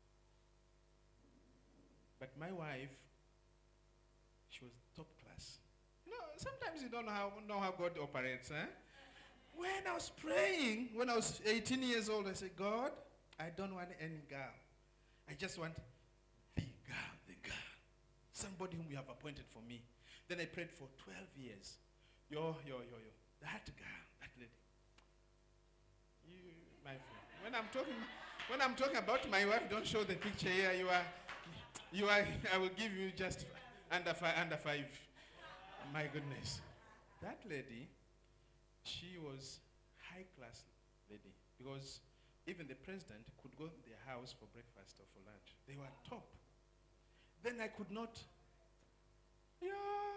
But my wife, she was top class. You know, sometimes you don't know how, know how God operates, eh? When I was praying, when I was eighteen years old, I said, God, I don't want any girl. I just want the girl, the girl. Somebody whom you have appointed for me. Then I prayed for twelve years. Yo, yo, yo, yo. That girl, that lady. You, my friend. When I'm talking, when I'm talking about my wife, don't show the picture here. You are, you are. I will give you just under five. Under five. My goodness. That lady, she was high-class lady because even the president could go to their house for breakfast or for lunch. They were top. Then I could not. Yeah.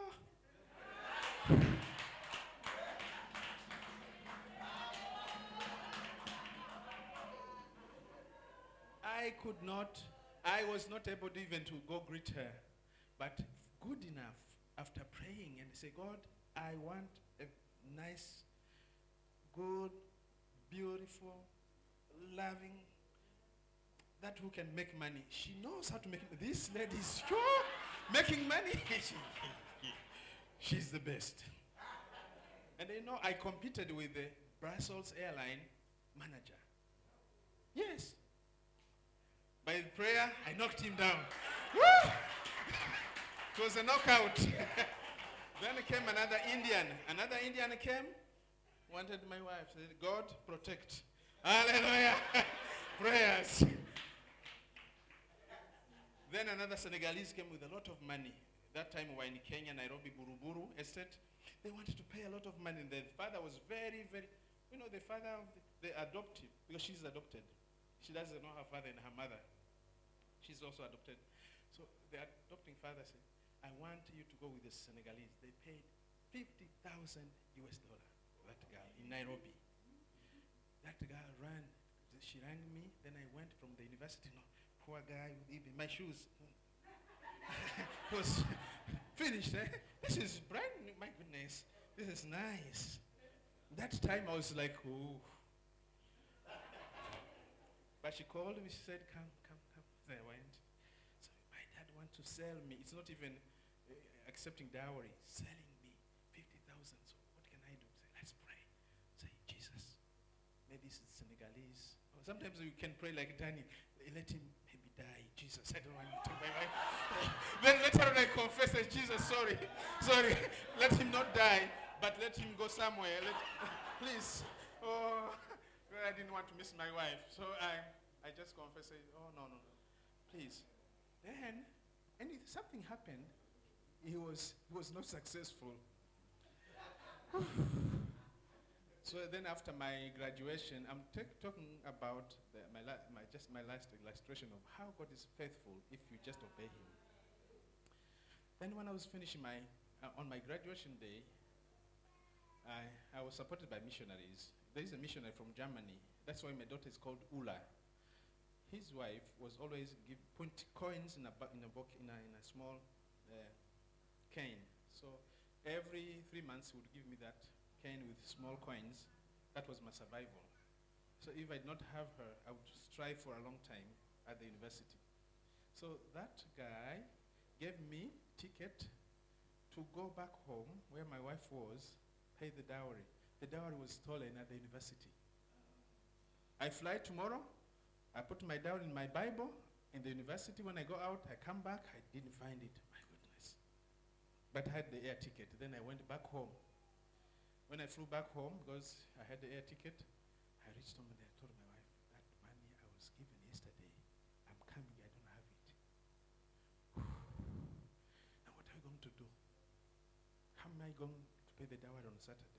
I could not, I was not able to even to go greet her. But good enough, after praying and say, God, I want a nice, good, beautiful, loving, that who can make money. She knows how to make money. This lady is sure making money. She's the best. And you know, I competed with the Brussels airline manager. Yes. By prayer, I knocked him down. Woo! It was a knockout. Then came another Indian. Another Indian came, wanted my wife. Said, God, protect. Hallelujah. Prayers. Then another Senegalese came with a lot of money. That time we were in Kenya, Nairobi, Buruburu estate. They wanted to pay a lot of money. And the father was very, very, you know, the father of the, the adoptive, because she's adopted. She doesn't know her father and her mother. She's also adopted. So the adopting father said, I want you to go with the Senegalese. They paid fifty thousand U S dollar, that girl, in Nairobi. That girl ran. She rang me. Then I went from the university. No, poor guy, even my shoes. was finished. Eh? This is brand new. My goodness. This is nice. That time I was like, oh. But she called me. She said, come, come, come. So I went. So my dad wants to sell me. It's not even uh, accepting dowry. Selling me fifty thousand. So what can I do? Say, let's pray. Say, Jesus, maybe it's Senegalese. Or sometimes you can pray like Danny. Let him maybe die. Jesus, I don't want to take my wife. Then later on I confess that Jesus, sorry. Sorry. Let him not die, but let him go somewhere. Let, please. Oh. I didn't want to miss my wife, so I, I just confessed, oh, no, no, no, please. Then, and it, something happened. He was, he was not successful. So then after my graduation, I'm t- talking about the, my, la- my, just my last illustration of how God is faithful if you just obey him. Then when I was finishing my, uh, on my graduation day, I, I was supported by missionaries. There is a missionary from Germany. That's why my daughter is called Ula. His wife was always give put coins in a bu- in a book in a, in a small uh, cane. So every three months he would give me that cane with small coins. That was my survival. So if I did not have her, I would strive for a long time at the university. So that guy gave me ticket to go back home where my wife was, pay the dowry. The dowry was stolen at the university. I fly tomorrow. I put my dowry in my Bible in the university. When I go out, I come back. I didn't find it. My goodness. But I had the air ticket. Then I went back home. When I flew back home, because I had the air ticket, I reached home and I told my wife, that money I was given yesterday, I'm coming. I don't have it. Now what are we going to do? How am I going to pay the dowry on Saturday?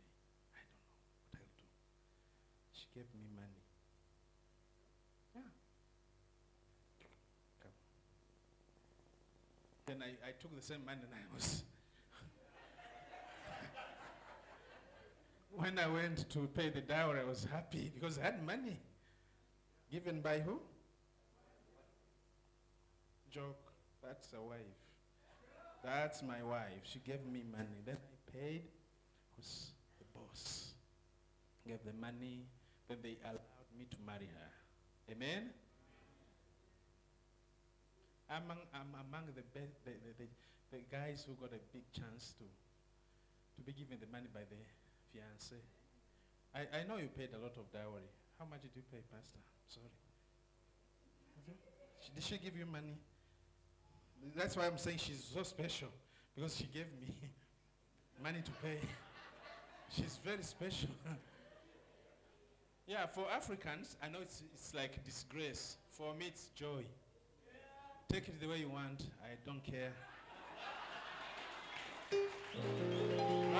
She gave me money. Yeah. Come. Then I, I took the same money and I was. When I went to pay the dowry, I was happy because I had money. Given by who? Joke. That's a wife. That's my wife. She gave me money. Then I paid. Was the boss. Gave the money. Then they allowed me to marry her. Amen? Among, I'm among the, be- the, the, the, the guys who got a big chance to, to be given the money by the fiancé. I, I know you paid a lot of dowry. How much did you pay, Pastor? Sorry. Did she give you money? That's why I'm saying she's so special, because she gave me money to pay. She's very special. Yeah, for Africans, I know it's, it's like disgrace. For me, it's joy. Take it the way you want. I don't care.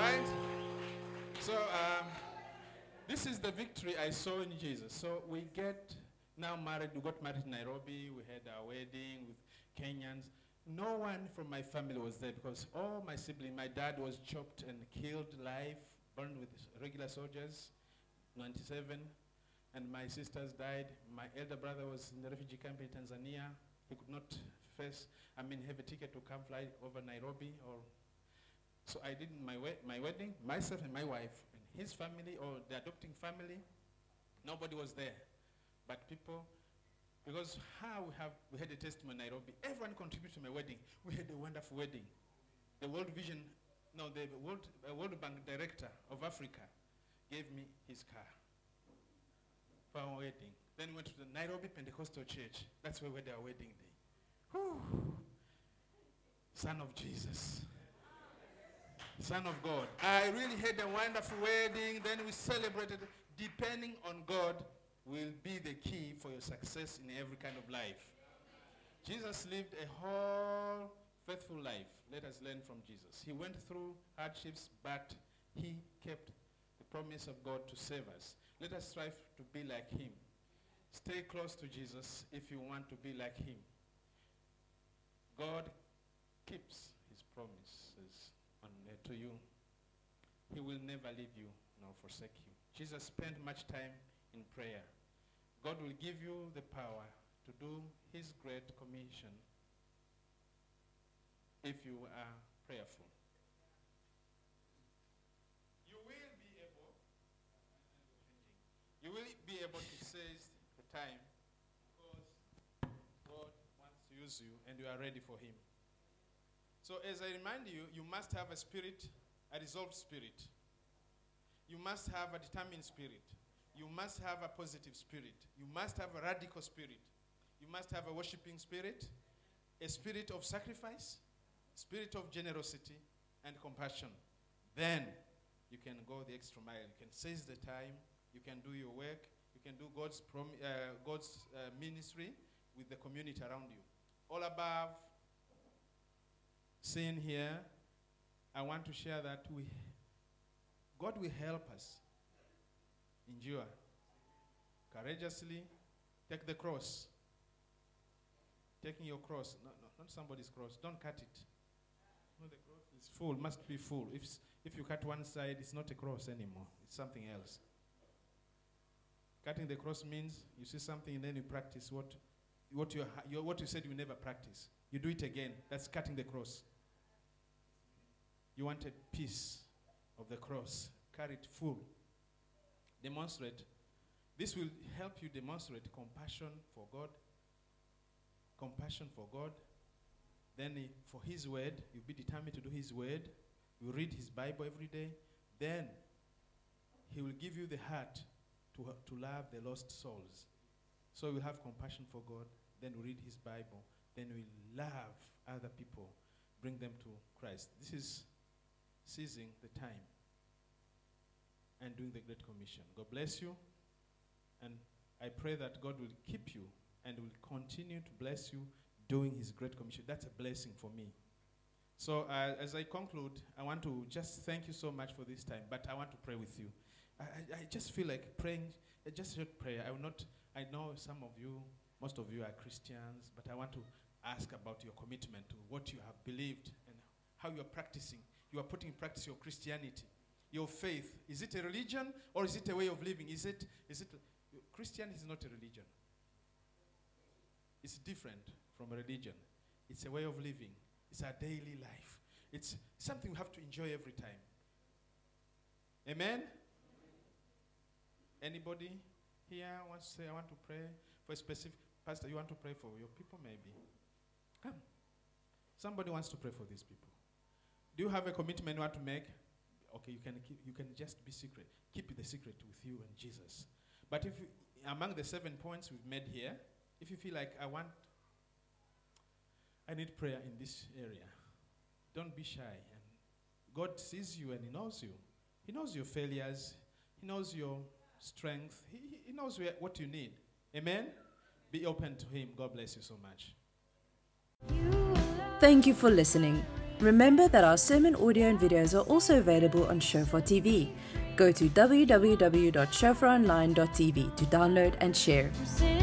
right? So um, this is the victory I saw in Jesus. So we get now married. We got married in Nairobi. We had our wedding with Kenyans. No one from my family was there because all my siblings, my dad was chopped and killed live, burned with regular soldiers, ninety-seven. And my sisters died. My elder brother was in the refugee camp in Tanzania. He could not face, I mean, have a ticket to come fly over Nairobi. Or so I did my, we my wedding, myself and my wife, and his family, or the adopting family. Nobody was there. But people, because how we, have, we had a testimony in Nairobi, everyone contributed to my wedding. We had a wonderful wedding. The World Vision, no, the World, uh, World Bank director of Africa gave me his car for our wedding. Then we went to the Nairobi Pentecostal Church. That's where we had our wedding day. Whew. Son of Jesus. Son of God. I really had a wonderful wedding. Then we celebrated. Depending on God will be the key for your success in every kind of life. Jesus lived a whole faithful life. Let us learn from Jesus. He went through hardships, but he kept the promise of God to save us. Let us strive to be like him. Stay close to Jesus if you want to be like him. God keeps his promises on, uh, to you. He will never leave you nor forsake you. Jesus spent much time in prayer. God will give you the power to do his great commission if you are prayerful. You will be able, you will be able to seize the time because God wants to use you and you are ready for him. So as I remind you, you must have a spirit, a resolved spirit. You must have a determined spirit. You must have a positive spirit. You must have a radical spirit. You must have a worshiping spirit, a spirit of sacrifice, spirit of generosity and compassion. Then you can go the extra mile. You can seize the time. You can do your work. You can do God's, prom uh, God's uh, ministry with the community around you. All above, saying here, I want to share that we, God will help us endure courageously. Take the cross. Taking your cross, no, no, not somebody's cross. Don't cut it. No, the cross is full, must be full. If, if you cut one side, it's not a cross anymore. It's something else. Cutting the cross means you see something and then you practice what, what, you what you said you never practice. You do it again. That's cutting the cross. You want a piece of the cross. Carry it full. Demonstrate. This will help you demonstrate compassion for God. Compassion for God. Then uh, for his word, you'll be determined to do his word. You read his Bible every day. Then he will give you the heart to, uh, to love the lost souls. So you have compassion for God. Then we read his Bible. Then we love other people. Bring them to Christ. This is seizing the time and doing the Great Commission. God bless you. And I pray that God will keep you and will continue to bless you doing his Great Commission. That's a blessing for me. So uh, as I conclude, I want to just thank you so much for this time, but I want to pray with you. I, I, I just feel like praying, uh, just short prayer. I will not, I know some of you, most of you are Christians, but I want to ask about your commitment to what you have believed and how you are practicing. You are putting in practice your Christianity, your faith. Is it a religion or is it a way of living? Is it, is it, a, Christianity is not a religion. It's different from a religion. It's a way of living. It's our daily life. It's something we have to enjoy every time. Amen? Anybody here wants to say, I want to pray for a specific, pastor, you want to pray for your people maybe? Come. Somebody wants to pray for these people. Do you have a commitment you want to make? Okay, you can keep, you can just be secret. Keep the secret with you and Jesus. But if you, among the seven points we've made here, if you feel like I want, I need prayer in this area, don't be shy. And God sees you and he knows you. He knows your failures. He knows your strength. He, he knows where, what you need. Amen? Be open to him. God bless you so much.
Thank you for listening. Remember that our sermon audio and videos are also available on Shofar T V. Go to w w w dot shofar online dot t v to download and share.